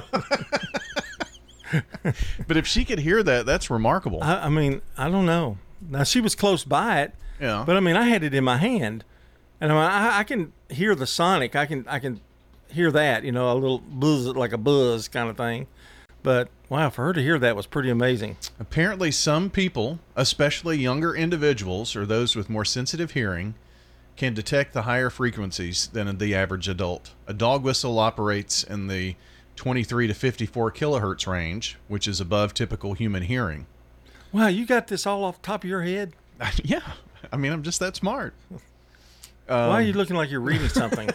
But if she could hear that, that's remarkable. I, I mean, I don't know. Now she was close by it, Yeah. but I mean, I had it in my hand, and I, mean, I, I can hear the sonic. I can I can hear that, you know, a little buzz, like a buzz kind of thing. But wow, for her to hear that was pretty amazing. Apparently, some people, especially younger individuals or those with more sensitive hearing, can detect the higher frequencies than the average adult. A dog whistle operates in the twenty-three to fifty-four kilohertz range, which is above typical human hearing. Wow, you got this all off the top of your head? Yeah, I mean, I'm just that smart. Why are you Um, looking like you're reading something?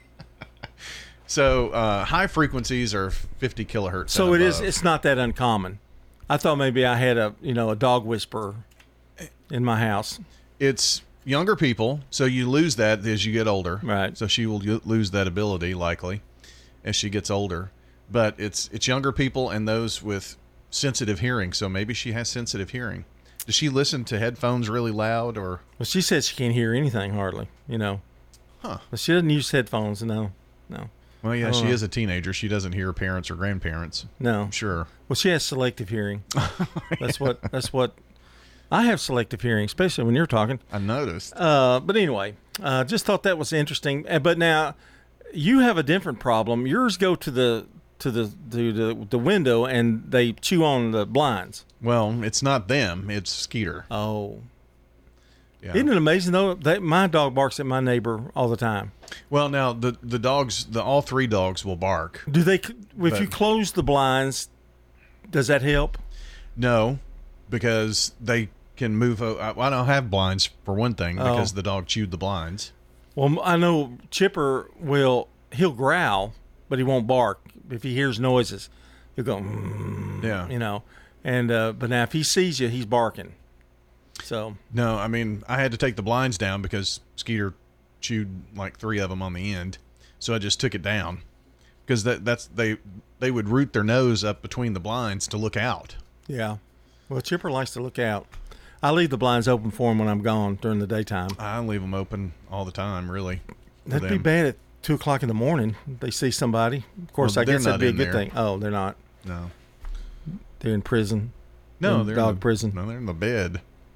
So uh, high frequencies are fifty kilohertz. So and it is. above. It's not that uncommon. I thought maybe I had a you know a dog whisperer. in my house. It's younger people, so you lose that as you get older. Right. So she will lose that ability likely as she gets older. But it's it's younger people and those with sensitive hearing. So maybe she has sensitive hearing. Does she listen to headphones really loud or? Well, she says she can't hear anything hardly. You know. Huh. But she doesn't use headphones. No. No. Well, yeah, I don't she know. is a teenager. She doesn't hear parents or grandparents. No. I'm sure. Well, she has selective hearing. That's what. That's what. I have selective hearing, especially when you're talking. I noticed. Uh, but anyway, uh, just thought that was interesting. Uh, But now, you have a different problem. Yours go to the to the to the, the window and they chew on the blinds. Well, it's not them. It's Skeeter. Oh. Yeah. Isn't it amazing though that my dog barks at my neighbor all the time? Well, now the the dogs, the all three dogs will bark. Do they? If But- you close the blinds, does that help? No, because they can move. o- I I don't have blinds for one thing Oh. because the dog chewed the blinds. Well, I know Chipper will. He'll growl, but he won't bark. If he hears noises, he'll go. Mm, Yeah. You know, and uh, but now if he sees you, he's barking. So No, I mean I had to take the blinds down because Skeeter chewed like three of them on the end, so I just took it down because that that's they they would root their nose up between the blinds to look out. yeah. Well, Chipper likes to look out. I leave the blinds open for him when I'm gone during the daytime. I leave them open all the time, really. for That'd be them. bad at two o'clock in the morning. They see somebody. Of course, Well, I they're guess that'd not be a in good there. thing. Oh, they're not. No, They're in prison. no, in they're dog in the, prison. No, they're in the bed.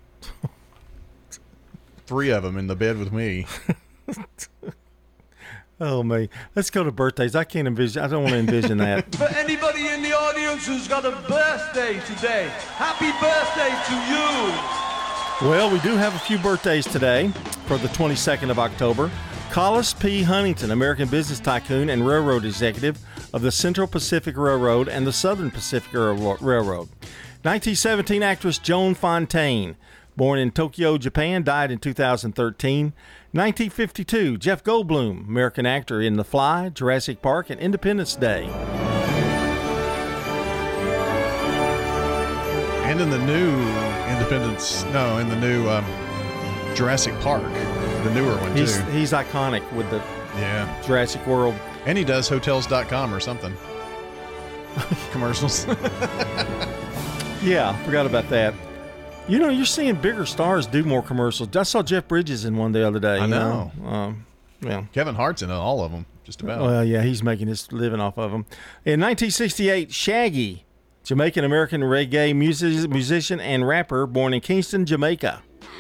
Three of them in the bed with me. Oh me. Let's go to birthdays. I can't envision. I don't want to envision that. For anybody in the audience who's got a birthday today, happy birthday to you. Well, we do have a few birthdays today for the twenty-second of October. Collis P. Huntington, American business tycoon and railroad executive of the Central Pacific Railroad and the Southern Pacific Rail- Railroad. nineteen seventeen actress Joan Fontaine, born in Tokyo, Japan, died in two thousand thirteen. nineteen fifty-two, Jeff Goldblum, American actor in The Fly, Jurassic Park, and Independence Day. And in the new Independence, no, in the new um, Jurassic Park, the newer one He's, too. he's iconic with the Yeah. Jurassic World. And he does hotels dot com or something. Commercials. Yeah, forgot about that. You know, you're seeing bigger stars do more commercials. I saw Jeff Bridges in one the other day. I you know. Um, yeah. Kevin Hart's in all of them, just about. Well, yeah, he's making his living off of them. In nineteen sixty-eight, Shaggy, Jamaican-American reggae music, musician and rapper, born in Kingston, Jamaica.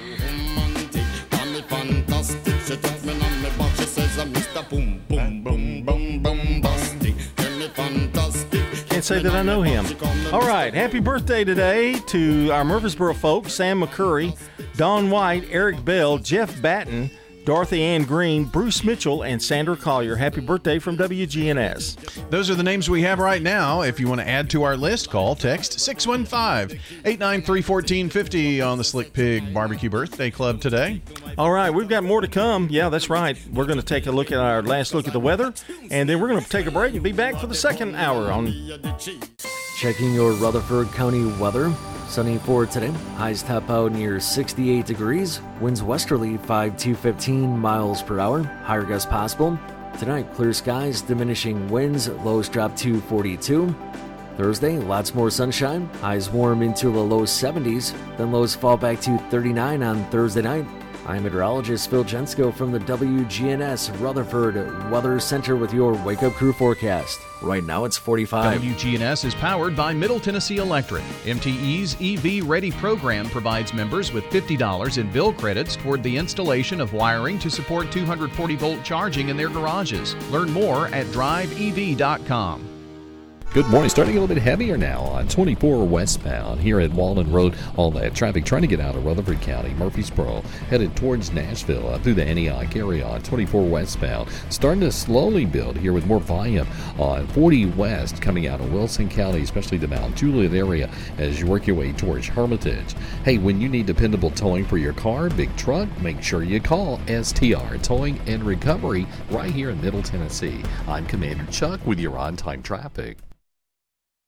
Can't say that I know him. All right, happy birthday today to our Murfreesboro folks, Sam McCurry, Don White, Eric Bell, Jeff Batten, Dorothy Ann Green, Bruce Mitchell, and Sandra Collier. Happy birthday from W G N S. Those are the names we have right now. If you want to add to our list, call, text six one five, eight nine three, one four five zero on the Slick Pig Barbecue Birthday Club today. All right, we've got more to come. Yeah, that's right. We're going to take a look at our last look at the weather, and then we're going to take a break and be back for the second hour on Checking your Rutherford County weather. Sunny for today. Highs top out near sixty-eight degrees. Winds westerly five to fifteen miles per hour. Higher gusts possible. Tonight, clear skies, diminishing winds. Lows drop to forty-two. Thursday, lots more sunshine. Highs warm into the low seventies. Then lows fall back to thirty-nine on Thursday night. I'm meteorologist Phil Jensko from the W G N S Rutherford Weather Center with your Wake Up Crew forecast. Right now it's forty-five. W G N S is powered by Middle Tennessee Electric. M T E's E V Ready program provides members with fifty dollars in bill credits toward the installation of wiring to support two hundred forty volt charging in their garages. Learn more at drive e v dot com. Good morning. Starting a little bit heavier now on twenty-four westbound here at Walden Road. All that traffic trying to get out of Rutherford County, Murfreesboro, headed towards Nashville uh, through the Antioch area on twenty-four westbound. Starting to slowly build here with more volume on forty west coming out of Wilson County, especially the Mount Juliet area as you work your way towards Hermitage. Hey, when you need dependable towing for your car, big truck, make sure you call S T R Towing and Recovery right here in Middle Tennessee. I'm Commander Chuck with your on-time traffic.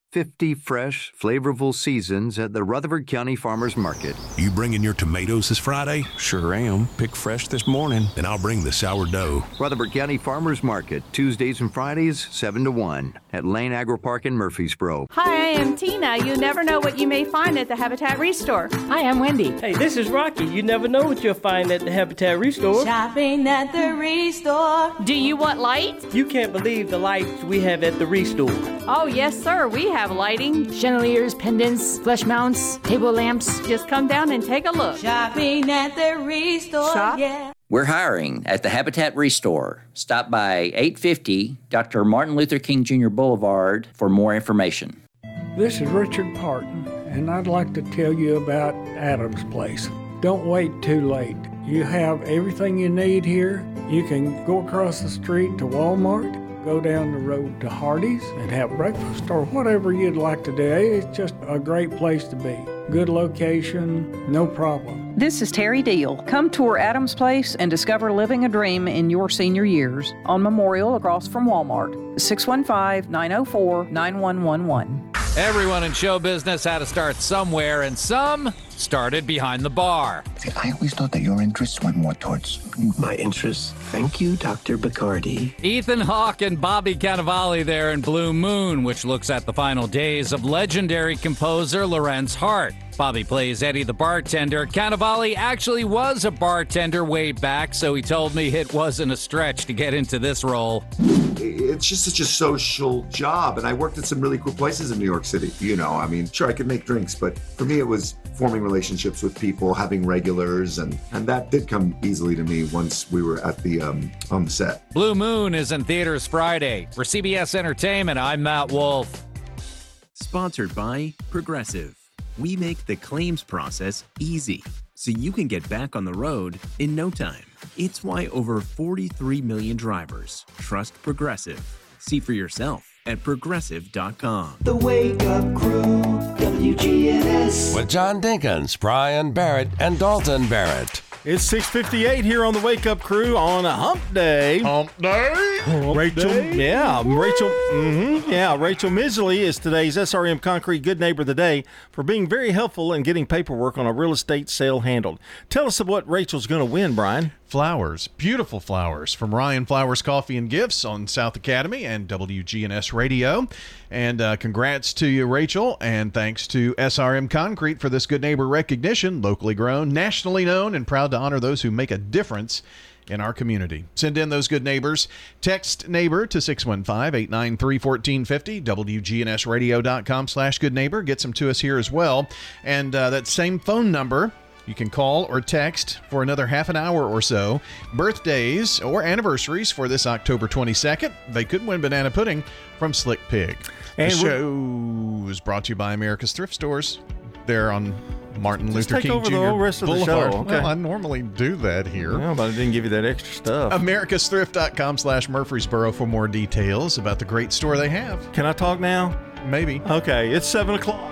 fifty fresh, flavorful seasons at the Rutherford County Farmers Market. You bringing your tomatoes this Friday? Sure am. Pick fresh this morning. Then I'll bring the sourdough. Rutherford County Farmers Market, Tuesdays and Fridays, seven to one, at Lane Agri Park in Murfreesboro. Hi, I am Tina. You never know what you may find at the Habitat Restore. Hi, I'm Wendy. Hey, this is Rocky. You never know what you'll find at the Habitat Restore. Shopping at the Restore. Do you want light? You can't believe the lights we have at the Restore. Oh, yes, sir. We have lighting. Chandeliers, pendants, flush mounts, table lamps. Just come down and take a look. Shopping at the Restore. Shop? Yeah. We're hiring at the Habitat Restore. Stop by eight fifty Doctor Martin Luther King Junior Boulevard for more information. This is Richard Parton, and I'd like to tell you about Adams Place. Don't wait too late. You have everything you need here. You can go across the street to Walmart, go down the road to Hardee's and have breakfast or whatever you'd like to do. It's just a great place to be. Good location, no problem. This is Terry Deal. Come tour Adams Place and discover living a dream in your senior years on Memorial across from Walmart. six one five, nine oh four, nine one one one. Everyone in show business had to start somewhere, and some started behind the bar. See, I always thought that your interests went more towards... My interests? Thank you, Doctor Bacardi. Ethan Hawke and Bobby Cannavale there in Blue Moon, which looks at the final days of legendary composer Lorenz Hart. Bobby plays Eddie the bartender. Cannavale actually was a bartender way back, so he told me it wasn't a stretch to get into this role. It's just such a social job, and I worked at some really cool places in New York City. You know, I mean, sure, I could make drinks, but for me it was forming relationships with people, having regulars, and, and that did come easily to me once we were at the um, on the set. Blue Moon is in theaters Friday. For C B S Entertainment, I'm Matt Wolf. Sponsored by Progressive. We make the claims process easy, so you can get back on the road in no time. It's why over forty-three million drivers trust Progressive. See for yourself at progressive dot com. The Wake Up Crew, W G N S. With John Dinkins, Brian Barrett, and Dalton Barrett. It's six fifty-eight here on the Wake Up Crew on a hump day. Hump day? Hump Rachel, day? yeah, Rachel, mm-hmm, yeah, Rachel Misley is today's S R M Concrete Good Neighbor of the Day for being very helpful in getting paperwork on a real estate sale handled. Tell us what Rachel's going to win, Brian. Flowers, beautiful flowers from Ryan Flowers Coffee and Gifts on South Academy and W G N S Radio. And uh, congrats to you, Rachel, and thanks to S R M Concrete for this Good Neighbor recognition, locally grown, nationally known, and proud to honor those who make a difference in our community. Send in those good neighbors. Text neighbor to six one five, eight nine three, one four five zero, W G N S radio dot com slash good neighbor. Get some to us here as well. And uh, that same phone number, you can call or text for another half an hour or so. Birthdays or anniversaries for this October twenty-second. They could win banana pudding from Slick Pig. And the show is brought to you by America's Thrift Stores. They're on Martin Just Luther take King over Junior the whole rest of the Boulevard. show. Okay. Well, I normally do that here. No, but I didn't give you that extra stuff. Americas Thrift dot com slash Murfreesboro for more details about the great store they have. Can I talk now? Maybe. Okay, it's seven o'clock.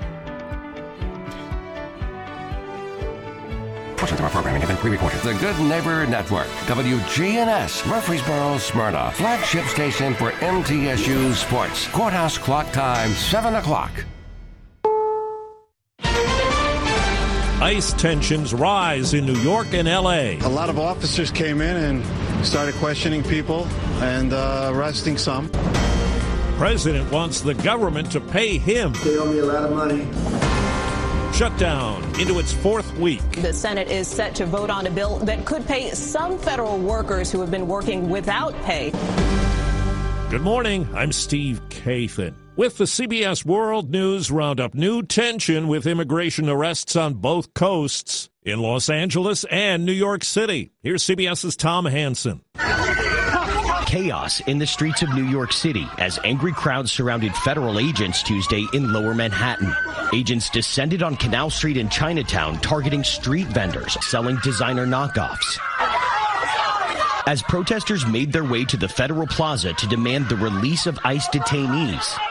Portions of our programming have been pre-recorded. The Good Neighbor Network, W G N S, Murfreesboro, Smyrna, flagship station for M T S U Sports. Courthouse clock time, seven o'clock. Ice tensions rise in New York and L A. A lot of officers came in and started questioning people and uh, arresting some. President wants the government to pay him. They owe me a lot of money. Shutdown into its fourth week. The Senate is set to vote on a bill that could pay some federal workers who have been working without pay. Good morning. I'm Steve Kathan. With the C B S World News Roundup, new tension with immigration arrests on both coasts in Los Angeles and New York City. Here's CBS's Tom Hansen. Chaos in the streets of New York City as angry crowds surrounded federal agents Tuesday in Lower Manhattan. Agents descended on Canal Street in Chinatown, targeting street vendors selling designer knockoffs. As protesters made their way to the Federal Plaza to demand the release of ICE detainees,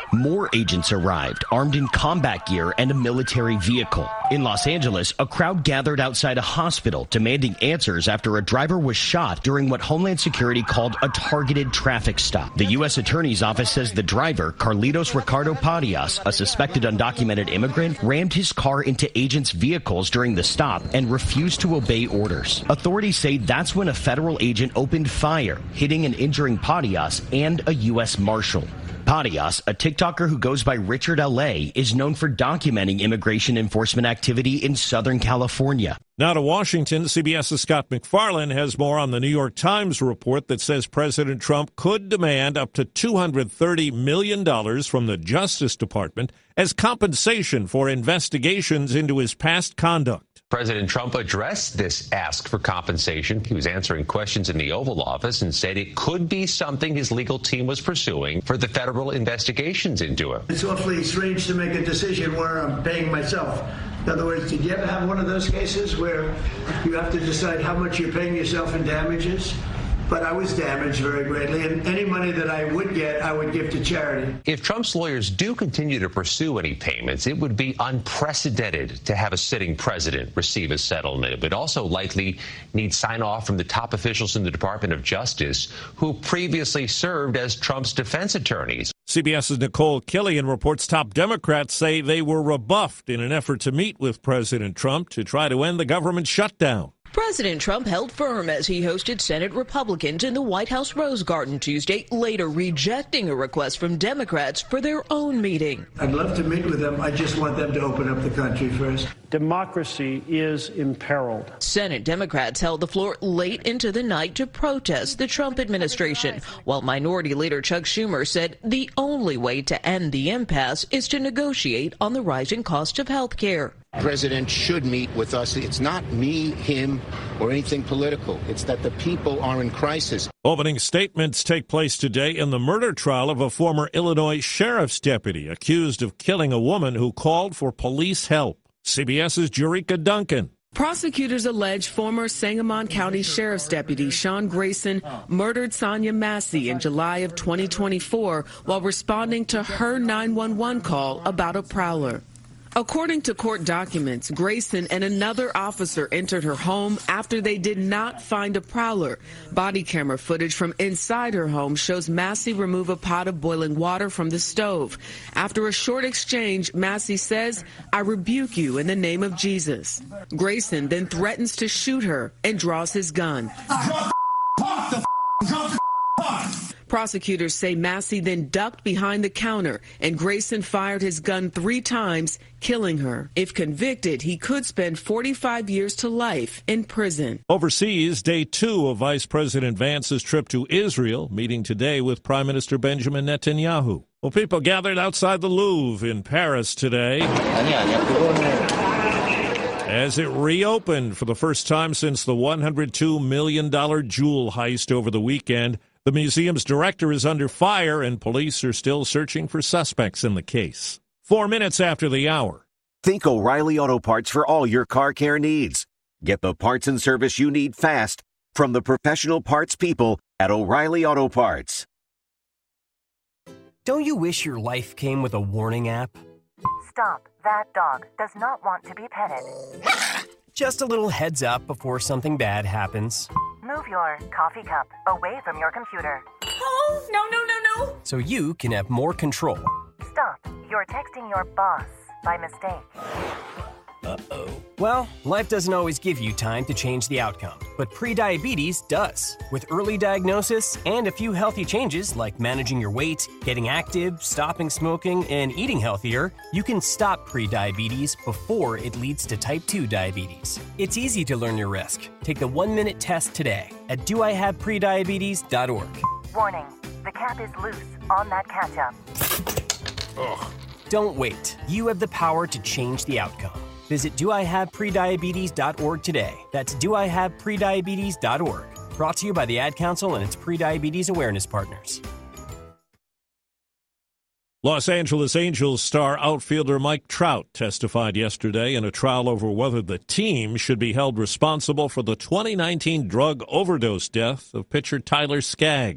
More agents arrived, armed in combat gear and a military vehicle. In Los Angeles, a crowd gathered outside a hospital demanding answers after a driver was shot during what Homeland Security called a targeted traffic stop. The U S Attorney's Office says the driver, Carlitos Ricardo Patias, a suspected undocumented immigrant, rammed his car into agents' vehicles during the stop and refused to obey orders. Authorities say that's when a federal agent opened fire, hitting and injuring Patias and a U S Marshal. Patias, a TikToker who goes by Richard L A, is known for documenting immigration enforcement activity in Southern California. Now to Washington, CBS's Scott MacFarlane has more on the New York Times report that says President Trump could demand up to two hundred thirty million dollars from the Justice Department as compensation for investigations into his past conduct. President Trump addressed this ask for compensation. He was answering questions in the Oval Office and said it could be something his legal team was pursuing for the federal investigations into him. It's awfully strange to make a decision where I'm paying myself. In other words, did you ever have one of those cases where you have to decide how much you're paying yourself in damages? But I was damaged very greatly, and any money that I would get, I would give to charity. If Trump's lawyers do continue to pursue any payments, it would be unprecedented to have a sitting president receive a settlement. It would also likely need sign-off from the top officials in the Department of Justice who previously served as Trump's defense attorneys. CBS's Nicole Killian reports top Democrats say they were rebuffed in an effort to meet with President Trump to try to end the government shutdown. President Trump held firm as he hosted Senate Republicans in the White House Rose Garden Tuesday, later rejecting a request from Democrats for their own meeting. I'd love to meet with them. I just want them to open up the country first. Democracy is imperiled. Senate Democrats held the floor late into the night to protest the Trump administration, while Minority Leader Chuck Schumer said the only way to end the impasse is to negotiate on the rising cost of health care. President should meet with us. It's not me, him, or anything political. It's that the people are in crisis. Opening statements take place today in the murder trial of a former Illinois sheriff's deputy accused of killing a woman who called for police help. CBS's Jerika Duncan. Prosecutors allege former Sangamon County Sheriff's Deputy Sean Grayson murdered Sonia Massey in July of twenty twenty-four while responding to her nine one one call about a prowler. According to court documents, Grayson and another officer entered her home after they did not find a prowler. Body camera footage from inside her home shows Massey remove a pot of boiling water from the stove. After a short exchange, Massey says, "I rebuke you in the name of Jesus." Grayson then threatens to shoot her and draws his gun. Prosecutors say Massey then ducked behind the counter and Grayson fired his gun three times, killing her. If convicted, he could spend forty-five years to life in prison. Overseas, day two of Vice President Vance's trip to Israel, meeting today with Prime Minister Benjamin Netanyahu. Well, people gathered outside the Louvre in Paris today as it reopened for the first time since the one hundred two million dollars jewel heist over the weekend. The museum's director is under fire, and police are still searching for suspects in the case. Four minutes after the hour. Think O'Reilly Auto Parts for all your car care needs. Get the parts and service you need fast from the professional parts people at O'Reilly Auto Parts. Don't you wish your life came with a warning app? Stop. That dog does not want to be petted. Just a little heads up before something bad happens. Move your coffee cup away from your computer. Oh, no, no, no, no. So you can have more control. Stop. You're texting your boss by mistake. Uh-oh. Well, life doesn't always give you time to change the outcome, but prediabetes does. With early diagnosis and a few healthy changes like managing your weight, getting active, stopping smoking, and eating healthier, you can stop prediabetes before it leads to type two diabetes. It's easy to learn your risk. Take the one-minute test today at do I have prediabetes dot org. Warning, the cap is loose on that ketchup. Ugh. Don't wait. You have the power to change the outcome. Visit do I have prediabetes dot org today. That's do I have prediabetes dot org. Brought to you by the Ad Council and its prediabetes awareness partners. Los Angeles Angels star outfielder Mike Trout testified yesterday in a trial over whether the team should be held responsible for the twenty nineteen drug overdose death of pitcher Tyler Skaggs.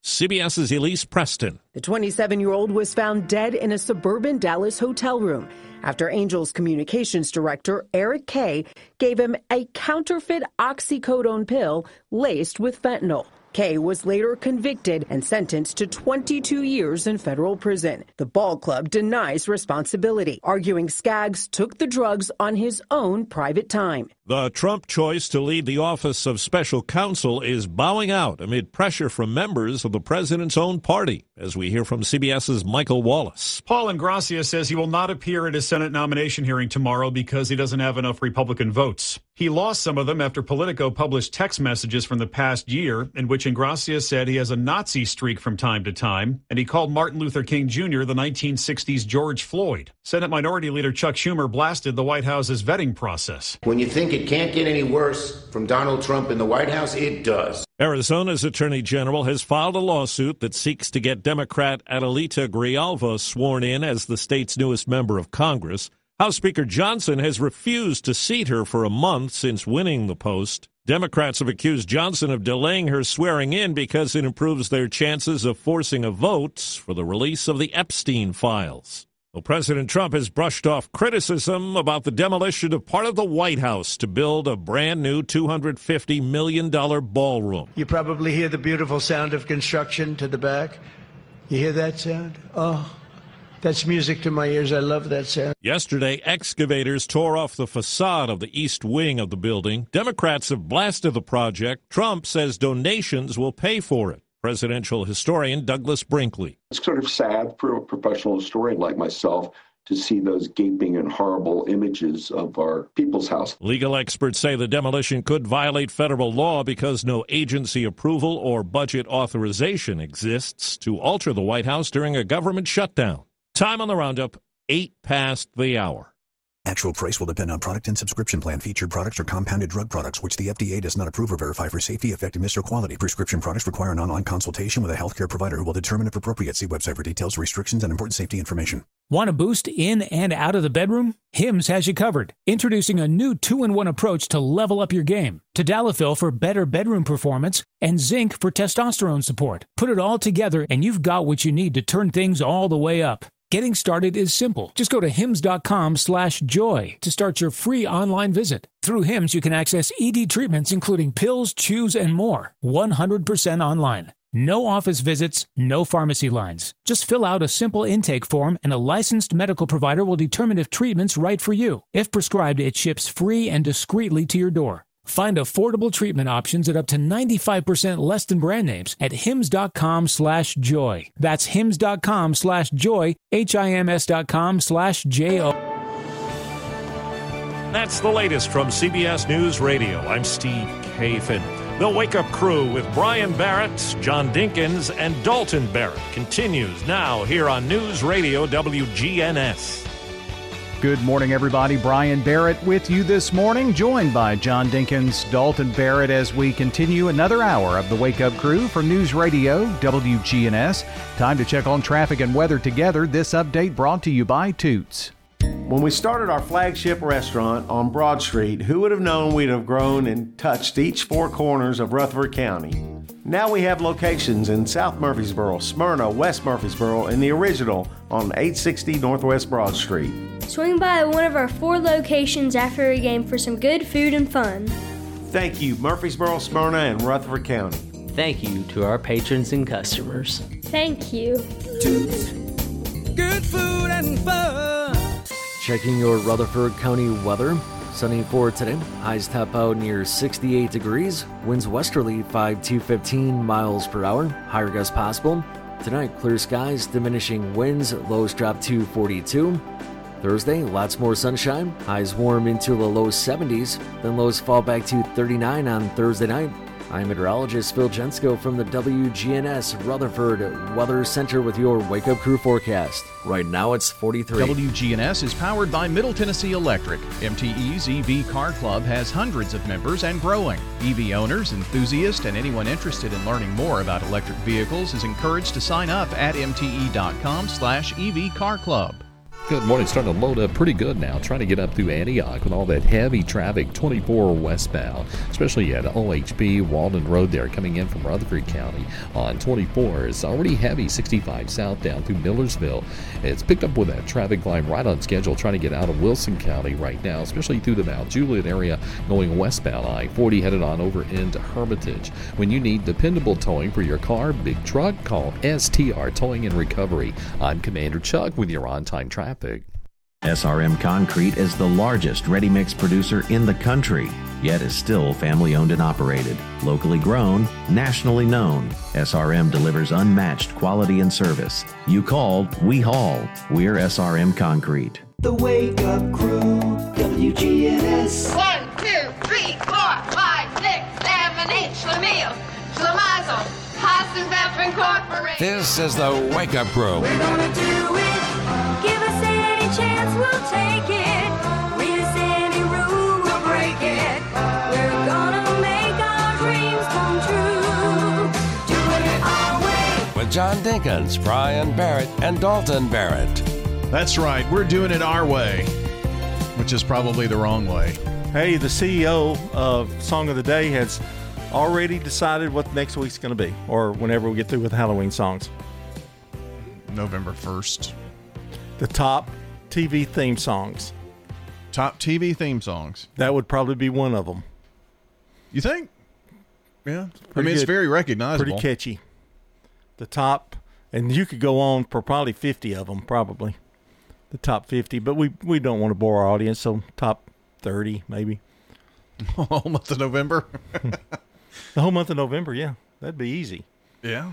CBS's Elise Preston. The twenty-seven-year-old was found dead in a suburban Dallas hotel room after Angels communications director Eric Kay gave him a counterfeit oxycodone pill laced with fentanyl. Kay was later convicted and sentenced to twenty-two years in federal prison. The ball club denies responsibility, arguing Skaggs took the drugs on his own private time. The Trump choice to lead the Office of Special Counsel is bowing out amid pressure from members of the president's own party, as we hear from CBS's Michael Wallace. Paul Ingrassia says he will not appear at his Senate nomination hearing tomorrow because he doesn't have enough Republican votes. He lost some of them after Politico published text messages from the past year in which Ingrassia said he has a Nazi streak from time to time, and he called Martin Luther King Junior the nineteen sixties George Floyd. Senate Minority Leader Chuck Schumer blasted the White House's vetting process. When you think it can't get any worse from Donald Trump in the White House, it does. Arizona's Attorney General has filed a lawsuit that seeks to get Democrat Adelita Grijalva sworn in as the state's newest member of Congress. House Speaker Johnson has refused to seat her for a month since winning the post. Democrats have accused Johnson of delaying her swearing in because it improves their chances of forcing a vote for the release of the Epstein files. Well, President Trump has brushed off criticism about the demolition of part of the White House to build a brand new two hundred fifty million dollars ballroom. You probably hear the beautiful sound of construction to the back. You hear that sound? Oh, that's music to my ears. I love that sound. Yesterday, excavators tore off the facade of the east wing of the building. Democrats have blasted the project. Trump says donations will pay for it. Presidential historian Douglas Brinkley. It's sort of sad for a professional historian like myself to see those gaping and horrible images of our people's house. Legal experts say the demolition could violate federal law because no agency approval or budget authorization exists to alter the White House during a government shutdown. Time on the roundup, eight past the hour. Actual price will depend on product and subscription plan. Featured products are compounded drug products, which the F D A does not approve or verify for safety, effectiveness, or quality. Prescription products require an online consultation with a healthcare provider who will determine if appropriate. See website for details, restrictions, and important safety information. Want a boost in and out of the bedroom? Hims has you covered. Introducing a new two in one approach to level up your game. Tadalafil for better bedroom performance and Zinc for testosterone support. Put it all together and you've got what you need to turn things all the way up. Getting started is simple. Just go to hims.com slash joy to start your free online visit. Through Hims, you can access E D treatments, including pills, chews, and more. one hundred percent online. No office visits, no pharmacy lines. Just fill out a simple intake form and a licensed medical provider will determine if treatment's right for you. If prescribed, it ships free and discreetly to your door. Find affordable treatment options at up to ninety-five percent less than brand names at hims.com slash joy. That's hims.com slash joy, H-I-M-S dot com slash J-O. That's the latest from C B S News Radio. I'm Steve Kathan. The Wake Up Crew with Brian Barrett, John Dinkins, and Dalton Barrett continues now here on News Radio W G N S. Good morning, everybody. Brian Barrett with you this morning, joined by John Dinkins, Dalton Barrett, as we continue another hour of the Wake Up Crew for News Radio W G N S. Time to check on traffic and weather together. This update brought to you by Toots. When we started our flagship restaurant on Broad Street, who would have known we'd have grown and touched each four corners of Rutherford County? Now we have locations in South Murfreesboro, Smyrna, West Murfreesboro, and the original on eight sixty Northwest Broad Street. Swing by one of our four locations after a game for some good food and fun. Thank you, Murfreesboro, Smyrna, and Rutherford County. Thank you to our patrons and customers. Thank you. Toots. Good food and fun. Checking your Rutherford County weather. Sunny for today. Highs top out near sixty-eight degrees. Winds westerly five to fifteen miles per hour. Higher gusts possible. Tonight, clear skies, diminishing winds. Lows drop to forty-two. Thursday, lots more sunshine. Highs warm into the low seventies. Then lows fall back to thirty-nine on Thursday night. I'm meteorologist Phil Jensko from the W G N S Rutherford Weather Center with your Wake Up Crew forecast. Right now it's forty-three. W G N S is powered by Middle Tennessee Electric. M T E's E V Car Club has hundreds of members and growing. E V owners, enthusiasts, and anyone interested in learning more about electric vehicles is encouraged to sign up at M T E dot com slash E V Car Club. Good morning. Starting to load up pretty good now. Trying to get up through Antioch with all that heavy traffic, twenty-four westbound, especially at O H B Walden Road there coming in from Rutherford County on twenty-four. It's already heavy, sixty-five south down through Millersville. It's picked up with that traffic line right on schedule trying to get out of Wilson County right now, especially through the Mount Juliet area going westbound. I forty headed on over into Hermitage. When you need dependable towing for your car, big truck, call S T R Towing and Recovery. I'm Commander Chuck with your on-time traffic. S R M Concrete is the largest ready-mix producer in the country, yet is still family-owned and operated. Locally grown, nationally known, S R M delivers unmatched quality and service. You called, we haul. We're S R M Concrete. The Wake Up Crew, W G N S. One, two, three, four, five, six, seven, eight, Schlemiel, Schlemazel, Haas Pepper Incorporated. This is the Wake Up Crew. We're gonna do it. Give us any chance, we'll take it. Read us any rule, we'll break it. We're gonna make our dreams come true. Do it our way. With John Dinkins, Brian Barrett, and Dalton Barrett. That's right. We're doing it our way, which is probably the wrong way. Hey, the C E O of Song of the Day has already decided what next week's going to be, or whenever we get through with Halloween songs. November first. The top T V theme songs. Top T V theme songs. That would probably be one of them. You think? Yeah. I Pretty mean, it's good. very recognizable. Pretty catchy. The top, and you could go on for probably fifty of them, probably. The top fifty, but we, we don't want to bore our audience, so top thirty, maybe. Whole month of November? The whole month of November, yeah. That'd be easy. Yeah.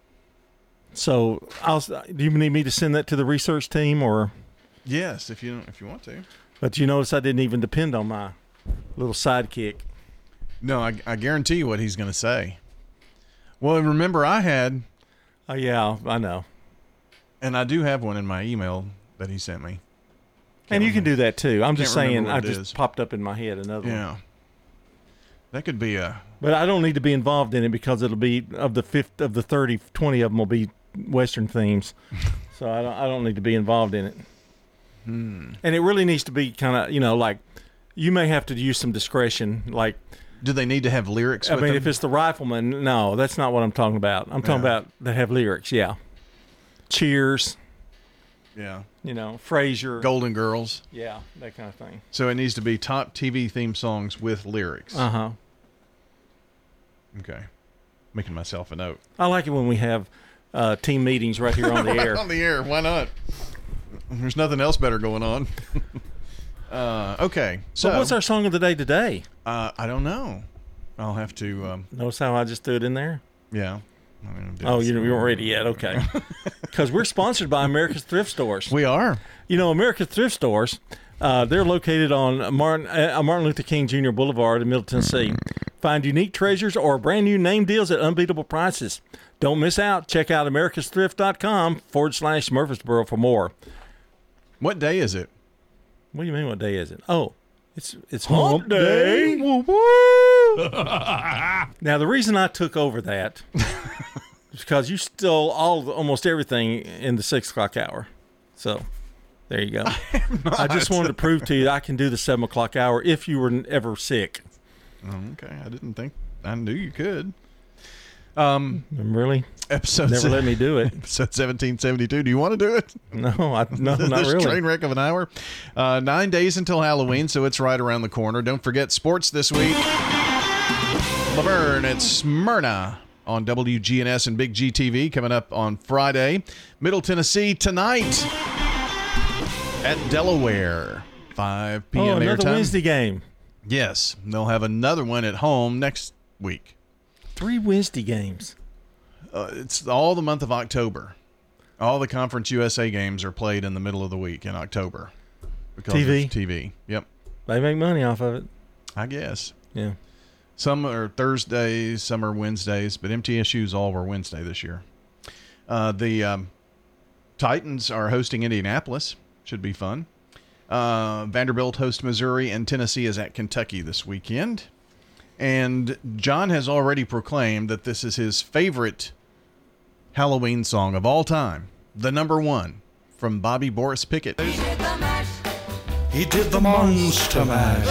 So, I'll, do you need me to send that to the research team, or? Yes, if you if you want to. But you notice I didn't even depend on my little sidekick. No, I, I guarantee you what he's going to say. Well, remember I had. Oh, yeah, I know. And I do have one in my email that he sent me. Can't and you can do that too. I'm Can't just saying, remember I what it just is. popped up in my head another one. Yeah. That could be a. But I don't need to be involved in it because it'll be of the fifth of the thirty, twenty of them will be Western themes. So I don't I don't need to be involved in it. Hmm. And it really needs to be kind of, you know, like you may have to use some discretion. Like, do they need to have lyrics? I with mean, them? if it's the Rifleman, no, that's not what I'm talking about. I'm talking Yeah. about that have lyrics. Yeah, Cheers. Yeah. You know, Frasier, Golden Girls. Yeah, that kind of thing. So it needs to be top T V theme songs with lyrics. Uh huh. Okay. Making myself a note. I like it when we have uh, team meetings right here on the air. on the air. Why not? There's nothing else better going on. uh, okay. So So what's our song of the day today? Uh, I don't know. I'll have to. Um, Notice how I just threw it in there? yeah. I mean, Oh, you, you weren't ready yet. Okay. Because we're sponsored by America's Thrift Stores. We are. You know, America's Thrift Stores, uh, they're located on Martin, uh, Martin Luther King Junior Boulevard in Middle Tennessee. Find unique treasures or brand new name deals at unbeatable prices. Don't miss out. Check out americasthrift.com forward slash Murfreesboro for more. What day is it? What do you mean, what day is it? Oh, it's it's Hump Hump Day. Day. Woo, woo. Now, the reason I took over that is because you stole all almost everything in the six o'clock hour. So there you go. I, I just wanted to prove to you that I can do the seven o'clock hour if you were ever sick. Oh, okay. I didn't think. I knew you could. Um, really? Episode Never se- let me do it. Episode seventeen seventy-two. Do you want to do it? No, I, no, not this really. train wreck of an hour. Uh, nine days until Halloween, so it's right around the corner. Don't forget sports this week. Laverne at Smyrna on W G N S and Big G T V coming up on Friday. Middle Tennessee tonight at Delaware, five p.m. Oh, another airtime. Wednesday game. Yes, they'll have another one at home next week. Three Wednesday games. Uh, it's all the month of October. All the Conference U S A games are played in the middle of the week in October. Because T V? of T V. Yep. They make money off of it. I guess. Yeah. Some are Thursdays, some are Wednesdays, but M T S U's all were Wednesday this year. Uh, the um, Titans are hosting Indianapolis. Should be fun. Uh, Vanderbilt hosts Missouri, and Tennessee is at Kentucky this weekend. And John has already proclaimed that this is his favorite Halloween song of all time. The number one from Bobby Boris Pickett. He did the monster mash.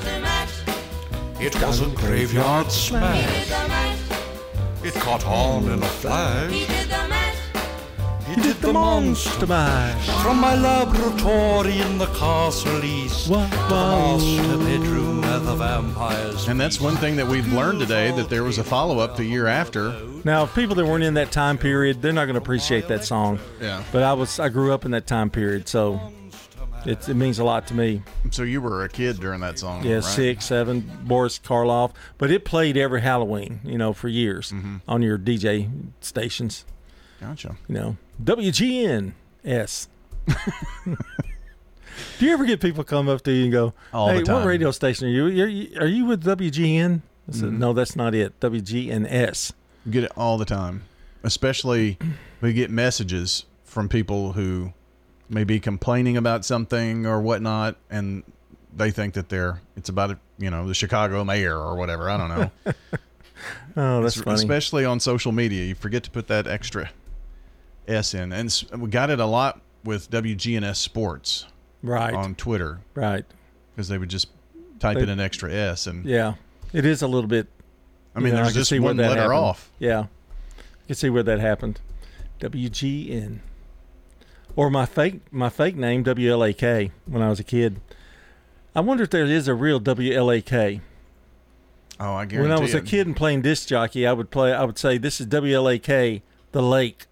It wasn't graveyard smash. It caught on in a flash. He did the monster mash. From my laboratory in the castle east to the master bedroom where the vampires. And that's one thing that we've learned today, that there was a follow-up the year after. Now, people that weren't in that time period, they're not going to appreciate that song. Yeah. But I was, I grew up in that time period, so it, it means a lot to me. So you were a kid during that song, Yeah, right? six, seven, Boris Karloff. But it played every Halloween, you know, for years Mm-hmm. on your D J stations. Gotcha. You know, W G N S. Do you ever get people come up to you and go, All hey, the time. what radio station are you? You're, you are you with W G N? I said, Mhm. no, that's not it. W G N S. Get it all the time. Especially we get messages from people who may be complaining about something or whatnot, and they think that they're it's about you know the Chicago mayor or whatever. I don't know. Oh, that's Es- funny. Especially on social media, you forget to put that extra S in, and s- we got it a lot with W G N S Sports, Right. on Twitter, Right. because they would just type They- in an extra S, and Yeah, it is a little bit. I mean, you know, there's I can just see where one that letter happened. off. Yeah, I can see where that happened. W G N, or my fake my fake name W L A K when I was a kid. I wonder if there is a real W L A K. Oh, I guarantee When I was a it. kid and playing disc jockey, I would play. I would say, "This is W L A K, the lake."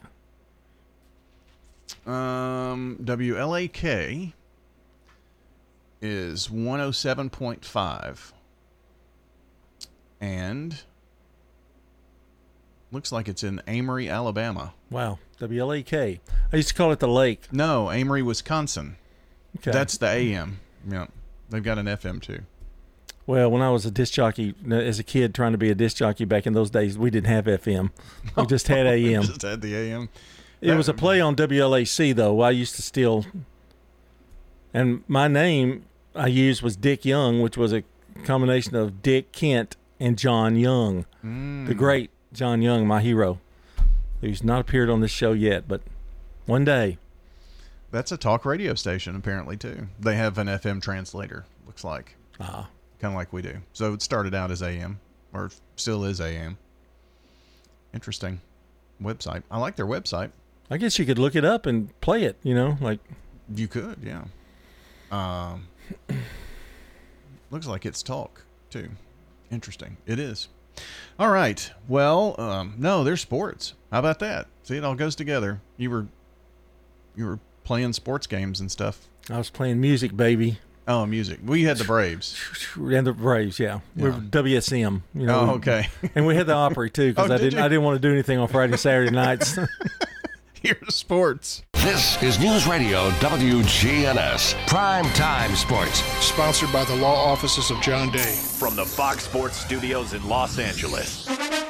Um, W L A K is one oh seven point five. And looks like it's in Amory, Alabama. Wow, W L A K. I used to call it the lake. No, Amory, Wisconsin. Okay. That's the A M. Yeah, they've got an F M too. Well, when I was a disc jockey as a kid, trying to be a disc jockey back in those days, we didn't have F M. We just had A M. Just had the A M. It was a play on W L A C, though. I used to steal. And my name I used was Dick Young, which was a combination of Dick Kent and John Young. Mm. The great John Young, my hero, who's not appeared on this show yet, but one day. That's a talk radio station, apparently, too. They have an F M translator, looks like. Ah. Kind of like we do. So it started out as A M, or still is A M. Interesting website. I like their website. I guess you could look it up and play it, you know, like. You could, yeah. Um, looks like it's talk, too. Interesting. It is. All right. Well, um, no, there's sports. How about that? See, it all goes together. You were, you were playing sports games and stuff. I was playing music, baby. Oh, music. We had the Braves. And the Braves, yeah. We're Yeah. W S M. You know, Oh, okay. And we had the Opry, too, because Oh, I did didn't you? I didn't want to do anything on Friday and Saturday nights. Here's sports. This is News Radio W G N S Prime Time Sports. Sponsored by the law offices of John Day. From the Fox Sports Studios in Los Angeles,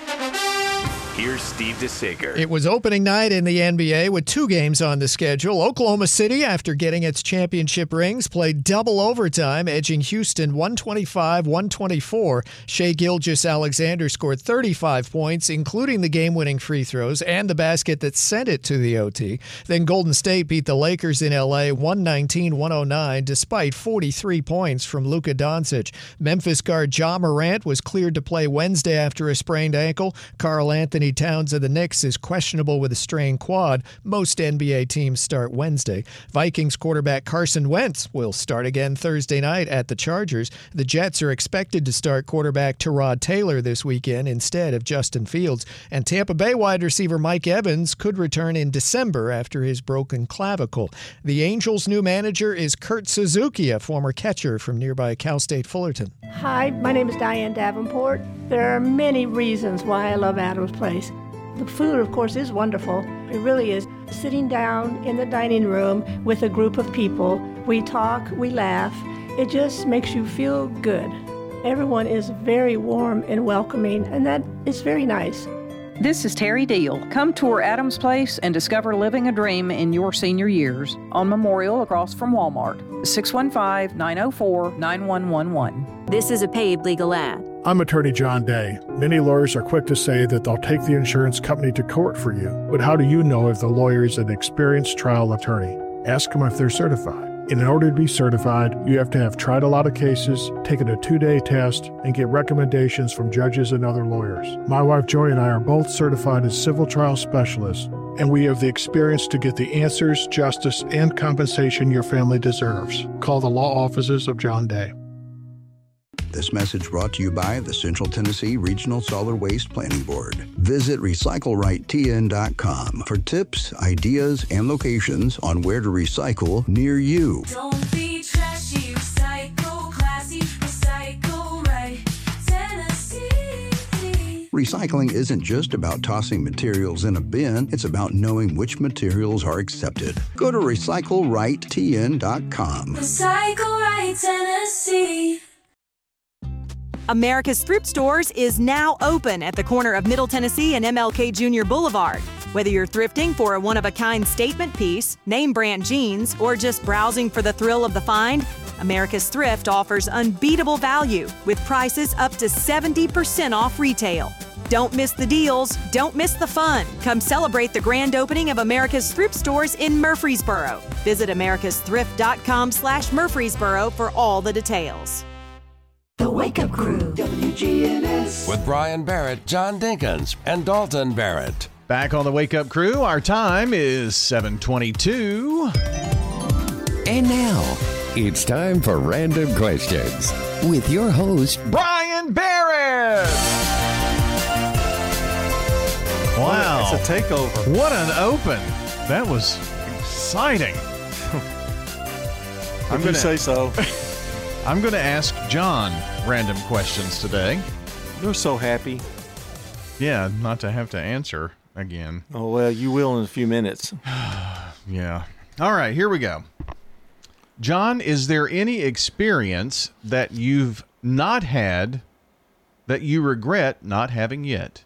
here's Steve DeSager. It was opening night in the N B A with two games on the schedule. Oklahoma City, after getting its championship rings, played double overtime, edging Houston one twenty-five one twenty-four. Shai Gilgeous-Alexander scored thirty-five points, including the game-winning free throws and the basket that sent it to the O T. Then Golden State beat the Lakers in L A one nineteen one oh nine, despite forty-three points from Luka Doncic. Memphis guard Ja Morant was cleared to play Wednesday after a sprained ankle. Karl Anthony Towns of the Knicks is questionable with a strained quad. Most N B A teams start Wednesday. Vikings quarterback Carson Wentz will start again Thursday night at the Chargers. The Jets are expected to start quarterback Tyrod Taylor this weekend instead of Justin Fields. And Tampa Bay wide receiver Mike Evans could return in December after his broken clavicle. The Angels' new manager is Kurt Suzuki, a former catcher from nearby Cal State Fullerton. Hi, my name is Diane Davenport. There are many reasons why I love Adams Place. The food, of course, is wonderful. It really is. Sitting down in the dining room with a group of people, we talk, we laugh. It just makes you feel good. Everyone is very warm and welcoming, and that is very nice. This is Terry Deal. Come tour Adams Place and discover living a dream in your senior years on Memorial across from Walmart. six one five, nine oh four, nine one one one. This is a paid legal ad. I'm attorney John Day. Many lawyers are quick to say that they'll take the insurance company to court for you. But how do you know if the lawyer is an experienced trial attorney? Ask them if they're certified. And in order to be certified, you have to have tried a lot of cases, taken a two-day test, and get recommendations from judges and other lawyers. My wife Joy and I are both certified as civil trial specialists, and we have the experience to get the answers, justice, and compensation your family deserves. Call the law offices of John Day. This message brought to you by the Central Tennessee Regional Solid Waste Planning Board. Visit recycle right T N dot com for tips, ideas, and locations on where to recycle near you. Don't be trashy, recycle, classy, recycle right, Tennessee. Recycling isn't just about tossing materials in a bin, it's about knowing which materials are accepted. Go to recycle right T N dot com. Recycle right, Tennessee. America's Thrift Stores is now open at the corner of Middle Tennessee and M L K Junior Boulevard. Whether you're thrifting for a one-of-a-kind statement piece, name brand jeans, or just browsing for the thrill of the find, America's Thrift offers unbeatable value with prices up to seventy percent off retail. Don't miss the deals. Don't miss the fun. Come celebrate the grand opening of America's Thrift Stores in Murfreesboro. Visit americas thrift dot com slash Murfreesboro for all the details. The Wake Up Crew, W G N S. With Brian Barrett, John Dinkins, and Dalton Barrett. Back on the Wake Up Crew, our time is seven twenty-two. And now, it's time for Random Questions with your host, Brian Barrett. Wow. It's a takeover. What an open. That was exciting. I'm going to say so. I'm going to ask John random questions today. You're so happy. Yeah, not to have to answer again. Oh, well, you will in a few minutes. Yeah. All right, here we go. John, is there any experience that you've not had that you regret not having yet?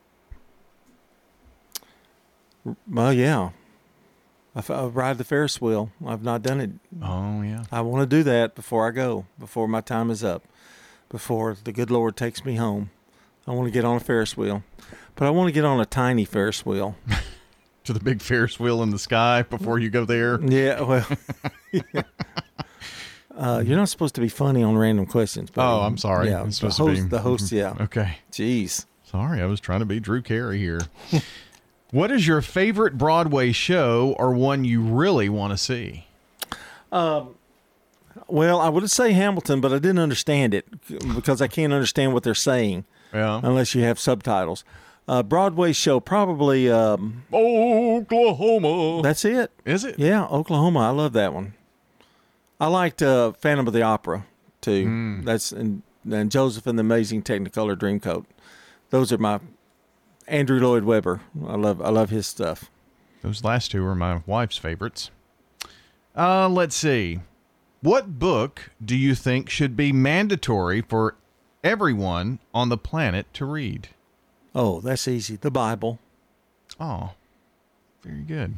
Well, yeah. I, I ride the Ferris wheel. I've not done it. Oh, yeah. I want to do that before I go, before my time is up, before the good Lord takes me home. I want to get on a Ferris wheel. But I want to get on a tiny Ferris wheel. To the big Ferris wheel in the sky before you go there? Yeah, well. yeah. Uh, you're not supposed to be funny on random questions. But oh, I'm sorry. Yeah, I'm supposed the host, to be. The host, yeah. Okay. Jeez. Sorry, I was trying to be Drew Carey here. What is your favorite Broadway show or one you really want to see? Um, well, I would say Hamilton, but I didn't understand it because I can't understand what they're saying yeah. unless you have subtitles. Uh, Broadway show, probably um, Oklahoma. That's it. Is it? Yeah, Oklahoma. I love that one. I liked uh, Phantom of the Opera, too. Mm. That's and, and Joseph and the Amazing Technicolor Dreamcoat. Those are my... Andrew Lloyd Webber. I love I love his stuff. Those last two are my wife's favorites. Uh, let's see. What book do you think should be mandatory for everyone on the planet to read? Oh, that's easy. The Bible. Oh, very good.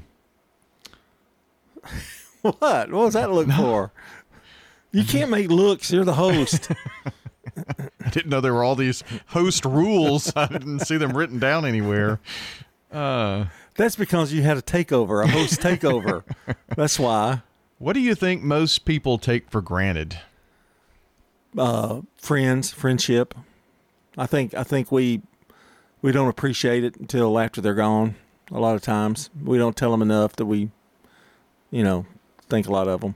What? What was that look for? You can't make looks. You're the host. I didn't know there were all these host rules. I didn't see them written down anywhere. Uh, That's because you had a takeover, a host takeover. That's why. What do you think most people take for granted? Uh, friends, friendship. I think I think we we don't appreciate it until after they're gone. A lot of times we don't tell them enough that we, you know, think a lot of them.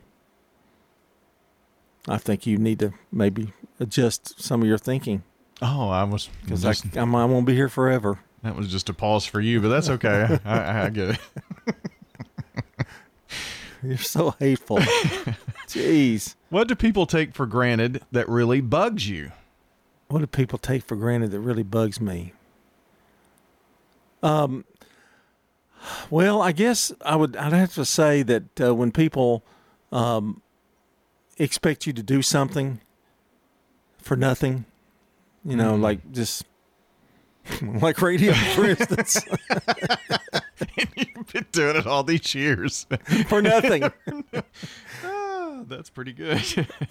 I think you need to maybe adjust some of your thinking. Oh, I was because I, I'm, I won't be here forever. That was just a pause for you, but that's okay. I, I, I get it. You're so hateful. Jeez. What do people take for granted that really bugs you? What do people take for granted that really bugs me? Um. Well, I guess I would. I'd have to say that uh, when people um, expect you to do something for nothing, you know, mm. like just like radio, for instance. And you've been doing it all these years for nothing. Oh, that's pretty good.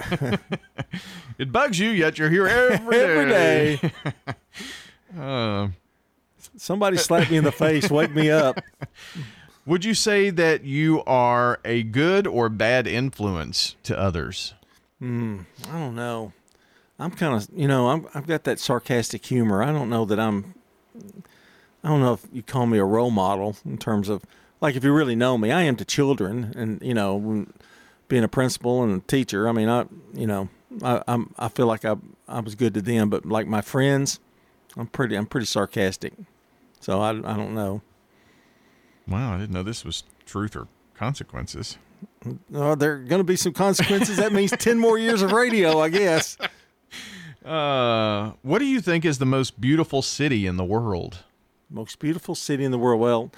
It bugs you, yet you're here every day. Every day. uh, Somebody slap me in the face, wake me up. Would you say that you are a good or bad influence to others? Hmm, I don't know. I'm kind of, you know, I'm, I've got that sarcastic humor. I don't know that I'm, I don't know if you call me a role model in terms of, like, if you really know me, I am to children, and, you know, when, being a principal and a teacher, I mean, I, you know, I, I'm, I feel like I, I was good to them, but like my friends, I'm pretty, I'm pretty sarcastic. So I, I don't know. Wow, I didn't know this was truth or consequences. Oh, there are going to be some consequences. That means ten more years of radio, I guess. Uh, what do you think is the most beautiful city in the world? Most beautiful city in the world? Well,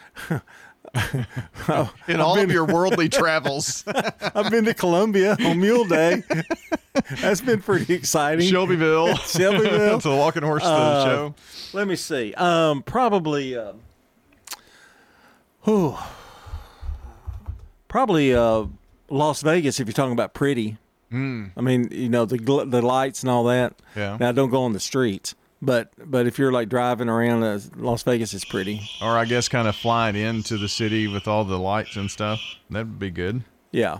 in all of your worldly travels. I've been to Columbia on Mule Day. That's been pretty exciting. Shelbyville. Shelbyville. To the Walking Horse uh, show. Let me see. Um, probably, uh, whew, probably uh, Las Vegas, if you're talking about pretty. Mm. I mean, you know, the gl- the lights and all that. Yeah. Now, don't go on the streets. But but if you're like driving around, uh, Las Vegas is pretty. Or I guess kind of flying into the city with all the lights and stuff. That would be good. Yeah.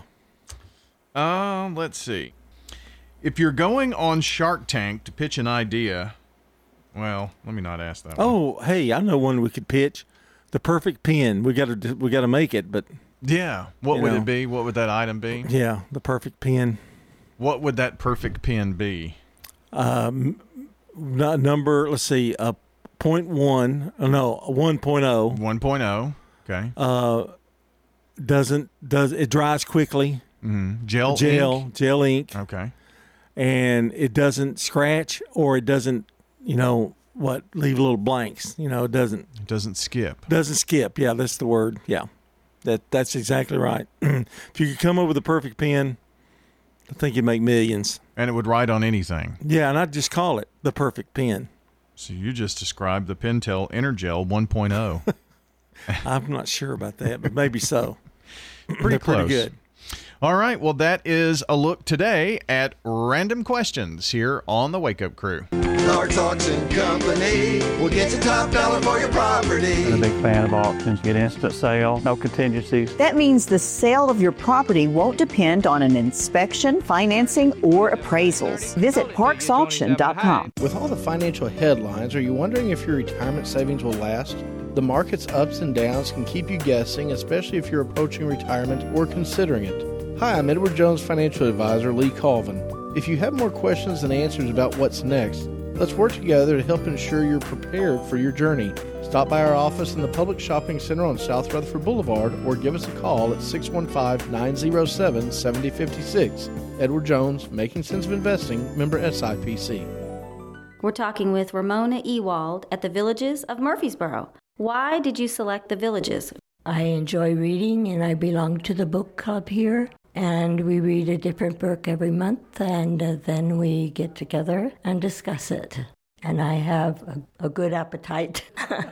Uh, let's see. If you're going on Shark Tank to pitch an idea, well, let me not ask that. Oh, one. Hey, I know one we could pitch. The perfect pen. We got to we got to make it, but yeah. What would know. it be? What would that item be? Yeah, the perfect pen. What would that perfect pen be? Um. Number, let's see, uh, point one, oh, no, one point oh. one point oh, okay. Uh, doesn't, does, it dries quickly. Mm-hmm. Gel Gel, ink? gel ink. Okay. And it doesn't scratch, or it doesn't, you know, what, leave little blanks. You know, it doesn't. It doesn't skip. Doesn't skip, yeah, that's the word, yeah. That That's exactly right. If you could come up with a perfect pen, I think you'd make millions. And it would write on anything. Yeah, and I'd just call it the perfect pen. So you just described the Pentel Energel one point oh. I'm not sure about that, but maybe so. Pretty They're close. Pretty good. All right, well, that is a look today at random questions here on the Wake Up Crew. Lord Talks and Company will get you top dollar for your property. I'm a big fan of auctions. Get instant sale, no contingencies. That means the sale of your property won't depend on an inspection, financing, or appraisals. Visit parks auction dot com. With all the financial headlines, are you wondering if your retirement savings will last? The market's ups and downs can keep you guessing, especially if you're approaching retirement or considering it. Hi, I'm Edward Jones Financial Advisor Lee Colvin. If you have more questions than answers about what's next, let's work together to help ensure you're prepared for your journey. Stop by our office in the Public Shopping Center on South Rutherford Boulevard or give us a call at six one five, nine oh seven, seven oh five six. Edward Jones, Making Sense of Investing, member S I P C. We're talking with Ramona Ewald at the Villages of Murfreesboro. Why did you select the Villages? I enjoy reading, and I belong to the book club here. And we read a different book every month, and uh, then we get together and discuss it. And I have a, a good appetite.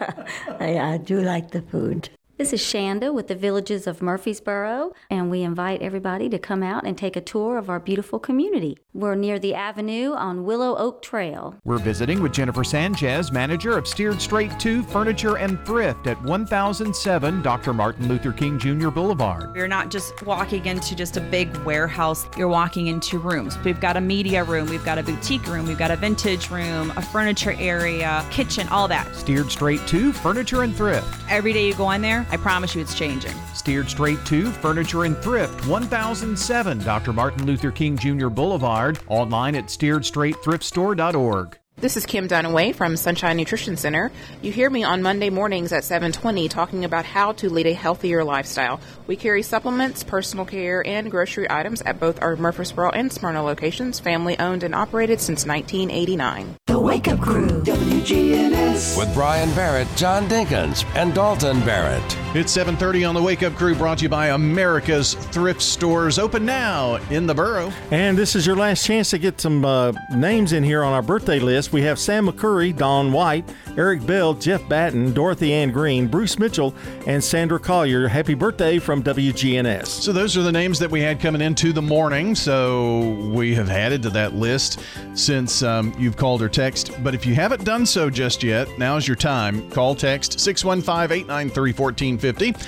I, I do like the food. This is Shanda with the Villages of Murfreesboro, and we invite everybody to come out and take a tour of our beautiful community. We're near the Avenue on Willow Oak Trail. We're visiting with Jennifer Sanchez, manager of Steered Straight two Furniture and Thrift at one thousand seven Doctor Martin Luther King Junior Boulevard. You're not just walking into just a big warehouse. You're walking into rooms. We've got a media room, we've got a boutique room, we've got a vintage room, a furniture area, kitchen, all that. Steered Straight two Furniture and Thrift. Every day you go in there, I promise you it's changing. Steered Straight two Furniture and Thrift, one thousand seven Doctor Martin Luther King Junior Boulevard. Online at steered straight thrift store dot org. This is Kim Dunaway from Sunshine Nutrition Center. You hear me on Monday mornings at seven twenty talking about how to lead a healthier lifestyle. We carry supplements, personal care, and grocery items at both our Murfreesboro and Smyrna locations, family owned and operated since nineteen eighty-nine. The Wake Up Crew, W G N S. With Brian Barrett, John Dinkins, and Dalton Barrett. It's seven thirty on the Wake Up Crew, brought to you by America's Thrift Stores, open now in the borough. And this is your last chance to get some uh, names in here on our birthday list. We have Sam McCurry, Don White, Eric Bell, Jeff Batten, Dorothy Ann Green, Bruce Mitchell, and Sandra Collier. Happy birthday from W G N S. So those are the names that we had coming into the morning. So we have added to that list since um, you've called or text. But if you haven't done so just yet, now's your time. Call, text six one five, eight nine three, one four five zero.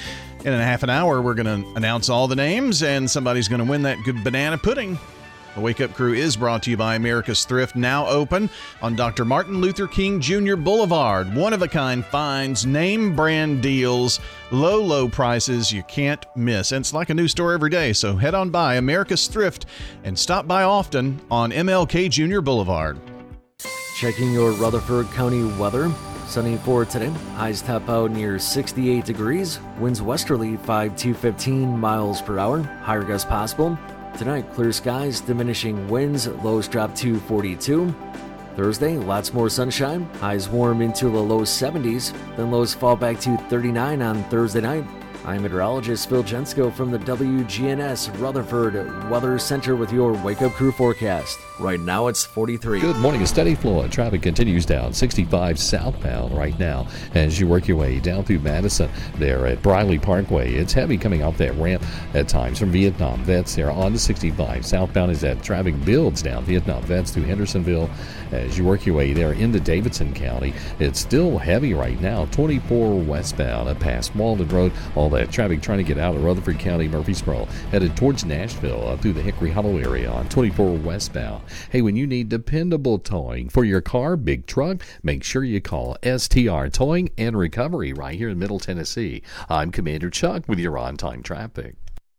In a half an hour, we're going to announce all the names, and somebody's going to win that good banana pudding. The Wake Up Crew is brought to you by America's Thrift, now open on Doctor Martin Luther King Junior Boulevard. One-of-a-kind finds, name brand deals, low, low prices you can't miss. And it's like a new store every day, so head on by America's Thrift and stop by often on M L K Junior Boulevard. Checking your Rutherford County weather. Sunny for today. Highs top out near sixty-eight degrees. Winds westerly five to fifteen miles per hour. Higher gusts possible. Tonight, clear skies, diminishing winds, lows drop to forty-two. Thursday, lots more sunshine, highs warm into the low seventies, then lows fall back to thirty-nine on Thursday night. I'm meteorologist Phil Jensko from the W G N S Rutherford Weather Center with your Wake Up Crew forecast. Right now it's forty-three. Good morning. A steady flow of traffic continues down sixty-five southbound right now as you work your way down through Madison there at Briley Parkway. It's heavy coming off that ramp at times from Vietnam Vets there on the sixty-five. Southbound as that traffic builds down Vietnam Vets through Hendersonville as you work your way there into Davidson County. It's still heavy right now. twenty-four westbound uh, past Walden Road. All that traffic trying to get out of Rutherford County, Murfreesboro, headed towards Nashville uh, through the Hickory Hollow area on twenty-four westbound. Hey, when you need dependable towing for your car, big truck, make sure you call S T R Towing and Recovery right here in Middle Tennessee. I'm Commander Chuck with your on-time traffic.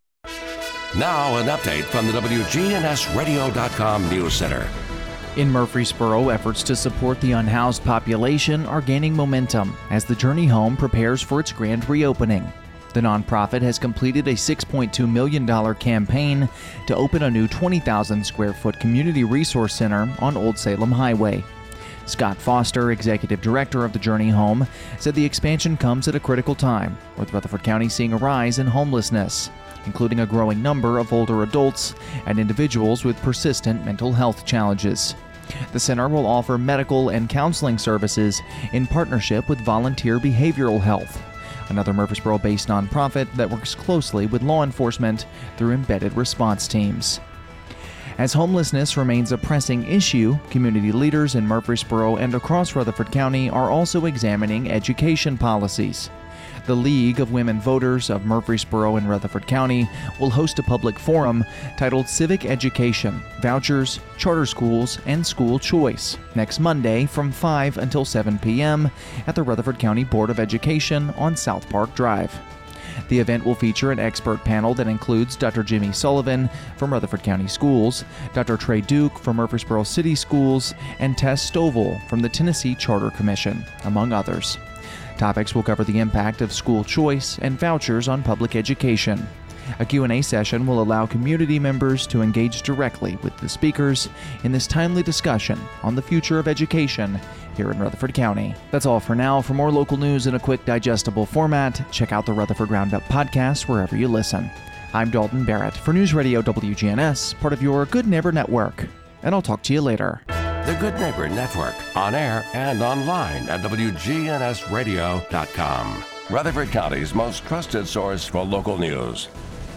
Now an update from the W G N S radio dot com News Center. In Murfreesboro, efforts to support the unhoused population are gaining momentum as the Journey Home prepares for its grand reopening. The nonprofit has completed a six point two million dollars campaign to open a new twenty thousand square foot community resource center on Old Salem Highway. Scott Foster, executive director of the Journey Home, said the expansion comes at a critical time, with Rutherford County seeing a rise in homelessness, including a growing number of older adults and individuals with persistent mental health challenges. The center will offer medical and counseling services in partnership with Volunteer Behavioral Health, another Murfreesboro-based nonprofit that works closely with law enforcement through embedded response teams. As homelessness remains a pressing issue, community leaders in Murfreesboro and across Rutherford County are also examining education policies. The League of Women Voters of Murfreesboro and Rutherford County will host a public forum titled Civic Education, Vouchers, Charter Schools, and School Choice next Monday from five until seven p.m. at the Rutherford County Board of Education on South Park Drive. The event will feature an expert panel that includes Doctor Jimmy Sullivan from Rutherford County Schools, Doctor Trey Duke from Murfreesboro City Schools, and Tess Stovall from the Tennessee Charter Commission, among others. Topics will cover the impact of school choice and vouchers on public education. A Q and A session will allow community members to engage directly with the speakers in this timely discussion on the future of education here in Rutherford County. That's all for now. For more local news in a quick, digestible format, check out the Rutherford Roundup podcast wherever you listen. I'm Dalton Barrett for News Radio W G N S, part of your Good Neighbor Network, and I'll talk to you later. The Good Neighbor Network, on air and online at W G N S radio dot com. Rutherford County's most trusted source for local news.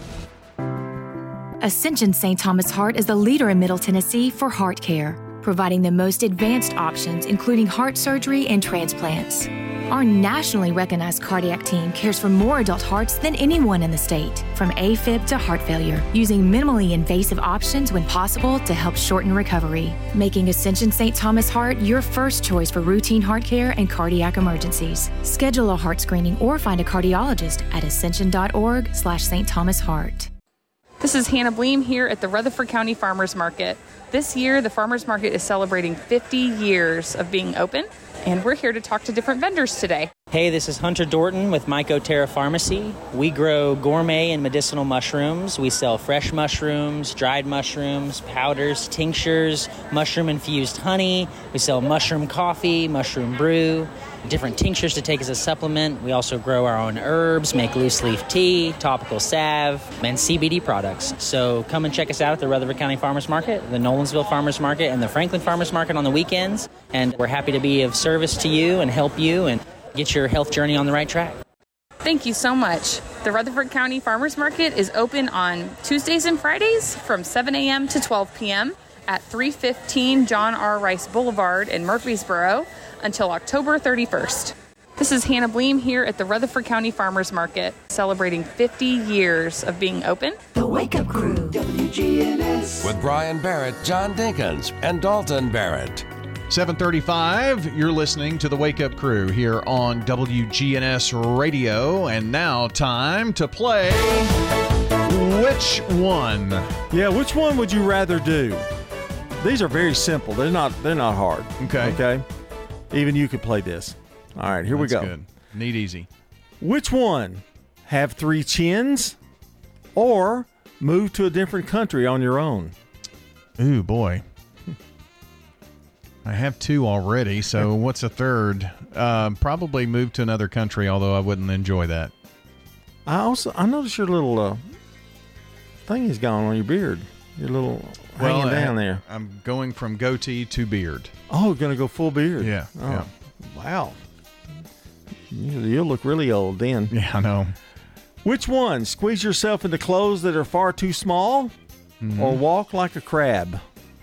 Ascension Saint Thomas Heart is the leader in Middle Tennessee for heart care, providing the most advanced options, including heart surgery and transplants. Our nationally recognized cardiac team cares for more adult hearts than anyone in the state, from AFib to heart failure, using minimally invasive options when possible to help shorten recovery, making Ascension Saint Thomas Heart your first choice for routine heart care and cardiac emergencies. Schedule a heart screening or find a cardiologist at ascension dot org slash Saint Thomas Heart. This is Hannah Bleem here at the Rutherford County Farmers Market. This year, the Farmers Market is celebrating fifty years of being open, and we're here to talk to different vendors today. Hey, this is Hunter Dorton with Mycoterra Pharmacy. We grow gourmet and medicinal mushrooms. We sell fresh mushrooms, dried mushrooms, powders, tinctures, mushroom-infused honey. We sell mushroom coffee, mushroom brew, different tinctures to take as a supplement. We also grow our own herbs, make loose leaf tea, topical salve, and C B D products. So come and check us out at the Rutherford County Farmers Market, the Nolensville Farmers Market, and the Franklin Farmers Market on the weekends. And we're happy to be of service to you and help you and get your health journey on the right track. Thank you so much. The Rutherford County Farmers Market is open on Tuesdays and Fridays from seven a.m. to twelve p.m. at three fifteen John R. Rice Boulevard in Murfreesboro until October thirty-first. This is Hannah Bleem here at the Rutherford County Farmers Market, celebrating fifty years of being open. The Wake Up Crew, W G N S. With Brian Barrett, John Dinkins, and Dalton Barrett. seven thirty-five, you're listening to the Wake Up Crew here on W G N S Radio. And now time to play Which One? Yeah, which one would you rather do? These are very simple. They're not they're not hard. Okay. Okay. Even you could play this. All right, here That's we go. Good. Neat easy. Which one? Have three chins or move to a different country on your own? Ooh, boy. I have two already, so what's a third? Uh, probably move to another country, although I wouldn't enjoy that. I also I noticed your little uh, thing is gone on your beard. Your little Well, hanging down I- there. I'm going from goatee to beard. Oh, gonna go full beard. Yeah, Oh, yeah. wow. You- You'll look really old then. Yeah, I know. Which one? Squeeze yourself into clothes that are far too small, Mhm. or walk like a crab?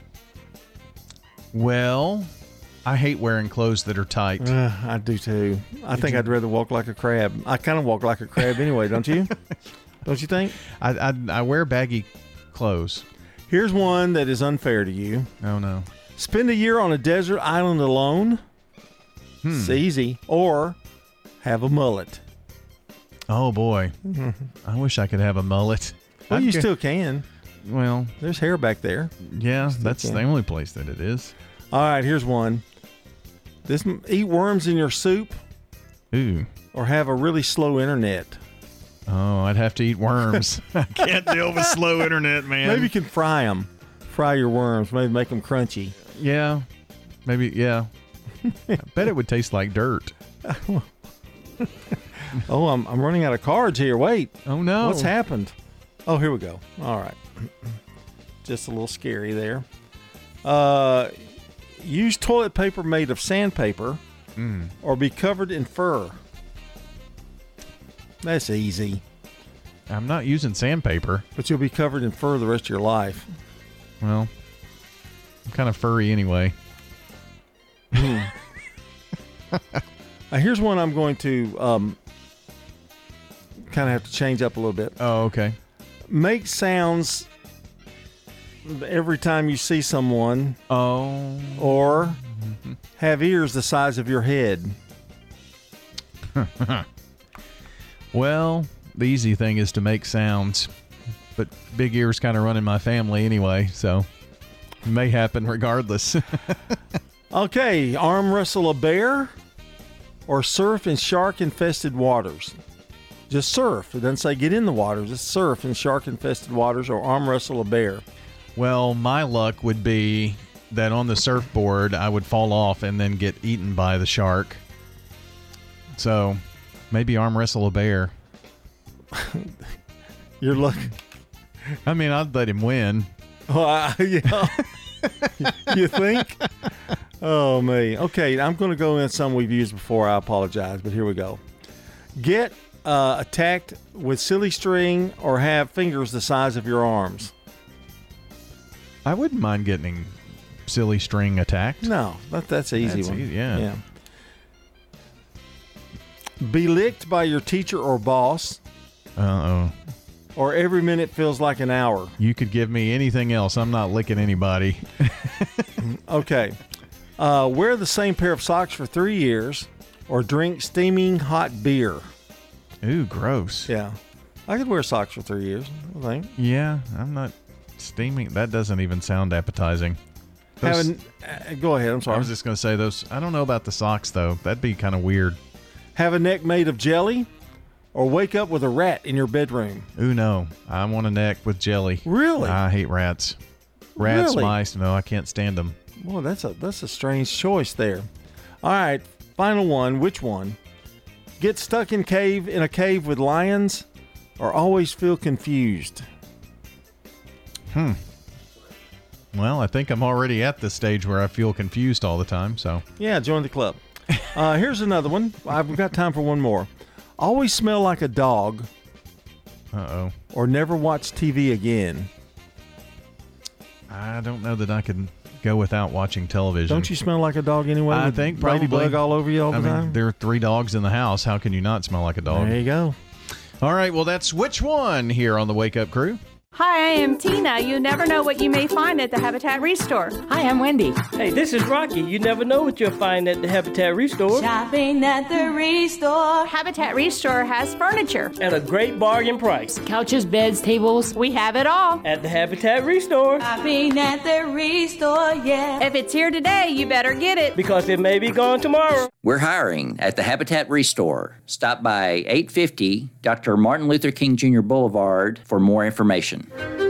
Well, I hate wearing clothes that are tight. Uh, I do too. I Did think you- I'd rather walk like a crab. I kind of walk like a crab anyway, don't you? Don't you think? I, I I wear baggy clothes. Here's one that is unfair to you. Oh no. Spend a year on a desert island alone. Hmm. It's easy. Or have a mullet. Oh boy. I wish I could have a mullet. Well, I'd you go- still can. Well, There's hair back there. yeah, that's can. the only place that it is. All right, here's one. This eat worms in your soup Ooh. or have a really slow internet. Oh, I'd have to eat worms. I can't deal with slow internet, man. Maybe you can fry them. Fry your worms. Maybe make them crunchy. Yeah. Maybe, yeah. I bet it would taste like dirt. Oh, I'm, I'm running out of cards here. Wait. Oh, no. What's happened? Oh, here we go. All right. Just a little scary there. Uh, use toilet paper made of sandpaper Mm. or be covered in fur. That's easy. I'm not using sandpaper. But you'll be covered in fur the rest of your life. Well, I'm kind of furry anyway. Now, here's one I'm going to um, kind of have to change up a little bit. Oh, okay. Make sounds every time you see someone. Oh. Or have ears the size of your head. Well, the easy thing is to make sounds, but big ears kind of run in my family anyway, so it may happen regardless. Okay, arm wrestle a bear or surf in shark-infested waters. Just surf. It doesn't say get in the water. Just surf in shark-infested waters or arm wrestle a bear. Well, my luck would be that on the surfboard, I would fall off and then get eaten by the shark. So maybe arm wrestle a bear. You're luck. I mean, I'd let him win. Oh, I, yeah. You think? Oh, me. Okay, I'm going to go in some we've used before. I apologize, but here we go. Get uh, attacked with silly string or have fingers the size of your arms. I wouldn't mind getting silly string attacked. No, that, that's an easy That's one. easy, yeah. yeah. Be licked by your teacher or boss, Uh-oh. or every minute feels like an hour. You could give me anything else. I'm not licking anybody. Okay. Uh, wear the same pair of socks for three years, or drink steaming hot beer. Ooh, gross. Yeah. I could wear socks for three years, I think. Yeah, I'm not steaming. That doesn't even sound appetizing. Those- Have a, uh, go ahead, I'm sorry. I was just going to say those. I don't know about the socks, though. That'd be kind of weird. Have a neck made of jelly, or wake up with a rat in your bedroom. Ooh, no. I want a neck with jelly. Really? I hate rats. Rats, Really? mice, no, I can't stand them. Boy, that's a that's a strange choice there. All right, final one. Which one? Get stuck in cave in a cave with lions, or always feel confused? Hmm. Well, I think I'm already at the stage where I feel confused all the time, so. Yeah, join the club. Uh, here's another one. I've got time for one more. Always smell like a dog, Uh-oh. or never watch T V again. I don't know that I can go without watching television. Don't you smell like a dog anyway? I with think probably ladybug all over you all the I mean, time? there are three dogs in the house. How can you not smell like a dog? There you go. All right, well, that's Which One here on the Wake Up Crew. Hi, I am Tina. You never know what you may find at the Habitat Restore. Hi, I'm Wendy. Hey, this is Rocky. You never know what you'll find at the Habitat Restore. Shopping at the Restore. Habitat Restore has furniture. At a great bargain price. Couches, beds, tables. We have it all. At the Habitat Restore. Shopping at the Restore, yeah. If it's here today, you better get it. Because it may be gone tomorrow. We're hiring at the Habitat Restore. Stop by eight fifty Doctor Martin Luther King Junior Boulevard for more information.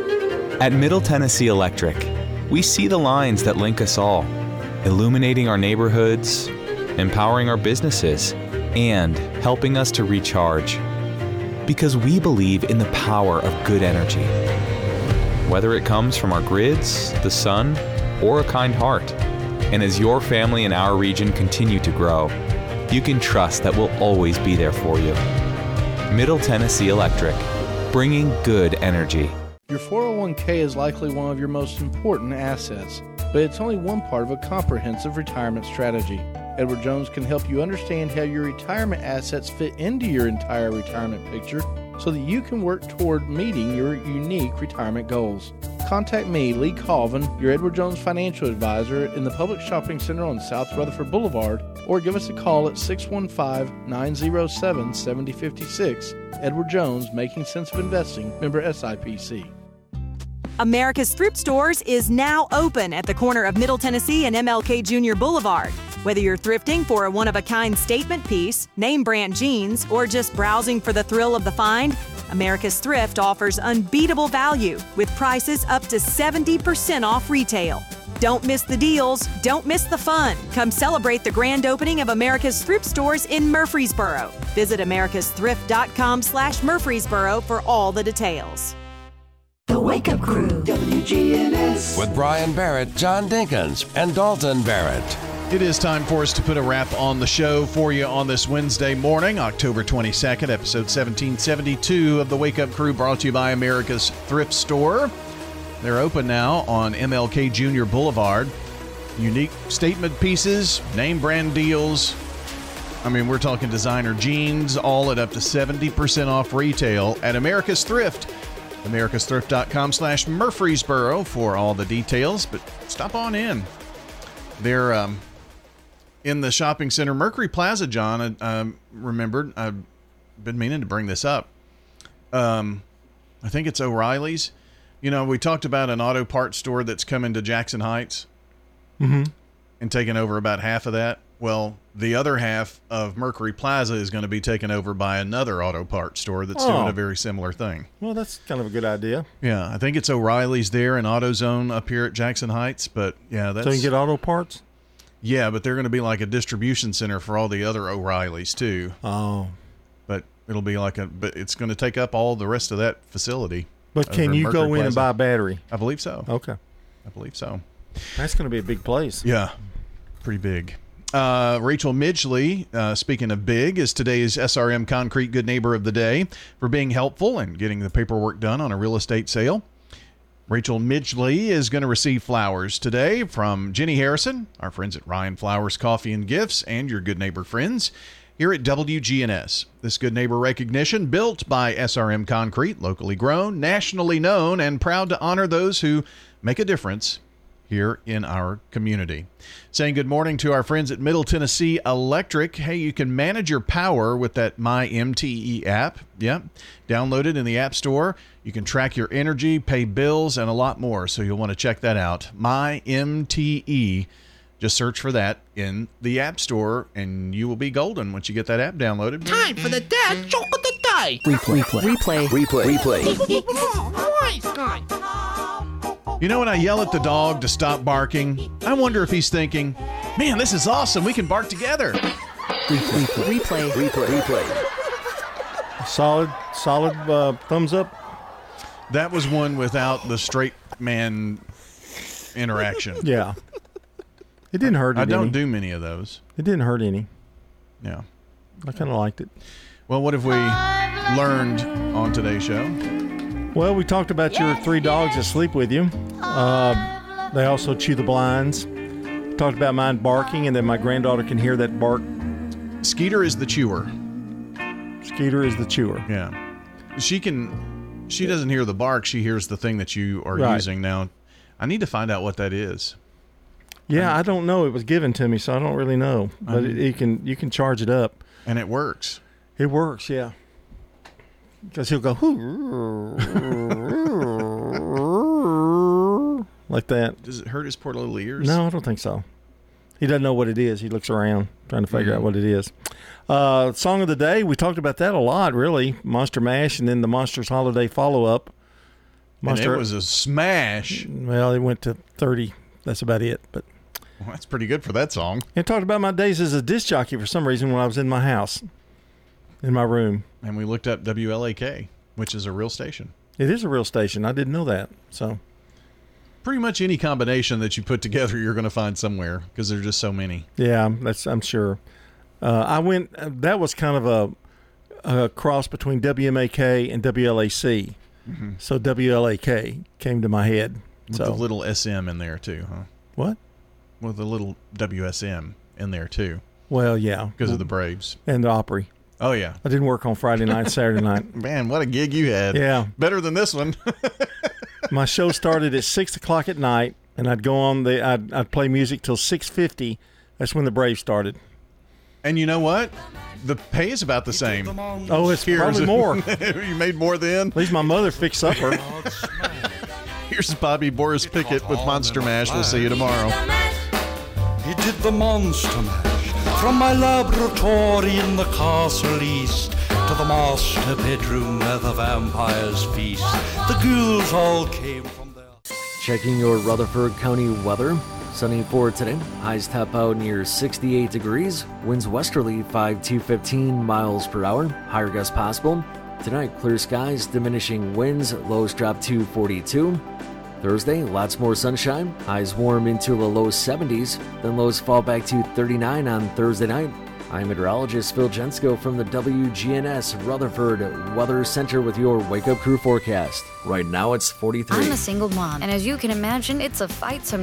At Middle Tennessee Electric, we see the lines that link us all, illuminating our neighborhoods, empowering our businesses, and helping us to recharge. Because we believe in the power of good energy. Whether it comes from our grids, the sun, or a kind heart. And as your family and our region continue to grow, you can trust that we'll always be there for you. Middle Tennessee Electric, bringing good energy. Your four oh one k is likely one of your most important assets, but it's only one part of a comprehensive retirement strategy. Edward Jones can help you understand how your retirement assets fit into your entire retirement picture so that you can work toward meeting your unique retirement goals. Contact me, Lee Colvin, your Edward Jones financial advisor in the Public Shopping Center on South Rutherford Boulevard, or give us a call at six one five, nine oh seven, seven oh five six. Edward Jones, Making Sense of Investing, member S I P C. America's Thrift Stores is now open at the corner of Middle Tennessee and M L K Junior Boulevard. Whether you're thrifting for a one-of-a-kind statement piece, name brand jeans, or just browsing for the thrill of the find, America's Thrift offers unbeatable value with prices up to seventy percent off retail. Don't miss the deals. Don't miss the fun. Come celebrate the grand opening of America's Thrift Stores in Murfreesboro. Visit americasthrift.com slash Murfreesboro for all the details. The Wake Up Crew, W G N S. With Brian Barrett, John Dinkins, and Dalton Barrett. It is time for us to put a wrap on the show for you on this Wednesday morning, October twenty-second, episode seventeen seventy-two of the Wake Up Crew, brought to you by America's Thrift Store. They're open now on M L K Junior Boulevard. Unique statement pieces, name brand deals. I mean, we're talking designer jeans, all at up to seventy percent off retail at America's Thrift. americasthrift.com slash Murfreesboro for all the details, but stop on in. They're um, in the shopping center, Mercury Plaza, John. I um, remembered, I've been meaning to bring this up. Um, I think it's O'Reilly's. You know, we talked about an auto parts store that's coming to Jackson Heights mm-hmm. and taking over about half of that. Well, the other half of Mercury Plaza is going to be taken over by another auto parts store that's oh. doing a very similar thing. Well, that's kind of a good idea. Yeah, I think it's O'Reilly's there and AutoZone up here at Jackson Heights. But yeah, that's so you can get auto parts. Yeah, but they're going to be like a distribution center for all the other O'Reilly's too. Oh, but it'll be like a. But it's going to take up all the rest of that facility. But can you go in and buy a battery? I believe so. Okay, I believe so. That's going to be a big place. Yeah, pretty big. Uh, Rachel Midgley, uh, speaking of big, is today's S R M Concrete Good Neighbor of the Day for being helpful and getting the paperwork done on a real estate sale. Rachel Midgley is going to receive flowers today from Jenny Harrison, our friends at Ryan Flowers Coffee and Gifts, and your good neighbor friends here at W G N S. This good neighbor recognition, built by S R M Concrete, locally grown, nationally known, and proud to honor those who make a difference here in our community. Saying good morning to our friends at Middle Tennessee Electric. Hey, you can manage your power with that My M T E app. Yep. Download it in the App Store. You can track your energy, pay bills, and a lot more. So you'll want to check that out. My M T E. Just search for that in the App Store, and you will be golden once you get that app downloaded. Time for the dad joke of the day. Replay. Replay. Replay. Replay. You know when I yell at the dog to stop barking, I wonder if he's thinking, man, this is awesome. We can bark together. Replay. Replay. Replay. Replay. Solid, solid uh, thumbs up. That was one without the straight man interaction. Yeah. It didn't hurt I any. don't do many of those. It didn't hurt any. Yeah. I kind of liked it. Well, what have we learned on today's show? Well, we talked about your three dogs that sleep with you. Uh, They also chew the blinds. Talked about mine barking, and then my granddaughter can hear that bark. Skeeter is the chewer. Skeeter is the chewer. Yeah. She can, she doesn't hear the bark. She hears the thing that you are Right. using. Now, I need to find out what that is. Yeah, I don't know. It was given to me, so I don't really know. But Um, it, you can you can charge it up. And it works. It works, yeah. Because he'll go, like that. Does it hurt his poor little ears? No, I don't think so. He doesn't know what it is. He looks around trying to figure Mhm. out what it is. Uh, song of the day, we talked about that a lot, really. Monster Mash, and then the Monsters Holiday follow-up. And it was a smash. Well, it went to thirty. That's about it. But Well, that's pretty good for that song. it talked about my days as a disc jockey for some reason when I was in my house, in my room. And we looked up W L A K, which is a real station. It is a real station. I didn't know that. So Pretty much any combination that you put together, you're going to find somewhere because there's just so many. yeah, that's I'm sure. Uh, I went. That was kind of a, a cross between W M A K and W L A C. Mhm. So W L A K came to my head. With so a little S M in there too, huh? What? With a little W S M in there too. Well, yeah, Because of the Braves. and the Opry. Oh, yeah. I didn't work on Friday night, Saturday night. Man, what a gig you had. Yeah. Better than this one. My show started at six o'clock at night, and I'd go on the. I'd, I'd play music till six fifty. That's when the Braves started. And you know what? The pay is about the same. Oh, it's Here's probably a- more. You made more then? At least my mother fixed supper. Here's Bobby Boris Pickett with Monster Mash. We'll see you tomorrow. He did the monster mash from my laboratory in the castle east to the master bedroom where the vampires feast. The ghouls all came from there. Checking your Rutherford County weather. Sunny for today. Highs top out near sixty-eight degrees. Winds westerly five to fifteen miles per hour. Higher gusts possible. Tonight, clear skies, diminishing winds. Lows drop to forty-two. Thursday, lots more sunshine. Highs warm into the low seventies. Then lows fall back to thirty-nine on Thursday night. I'm meteorologist Phil Jensko from the W G N S Rutherford Weather Center with your Wake Up Crew forecast. Right now, it's forty-three. I'm a single mom, and as you can imagine, it's a fight some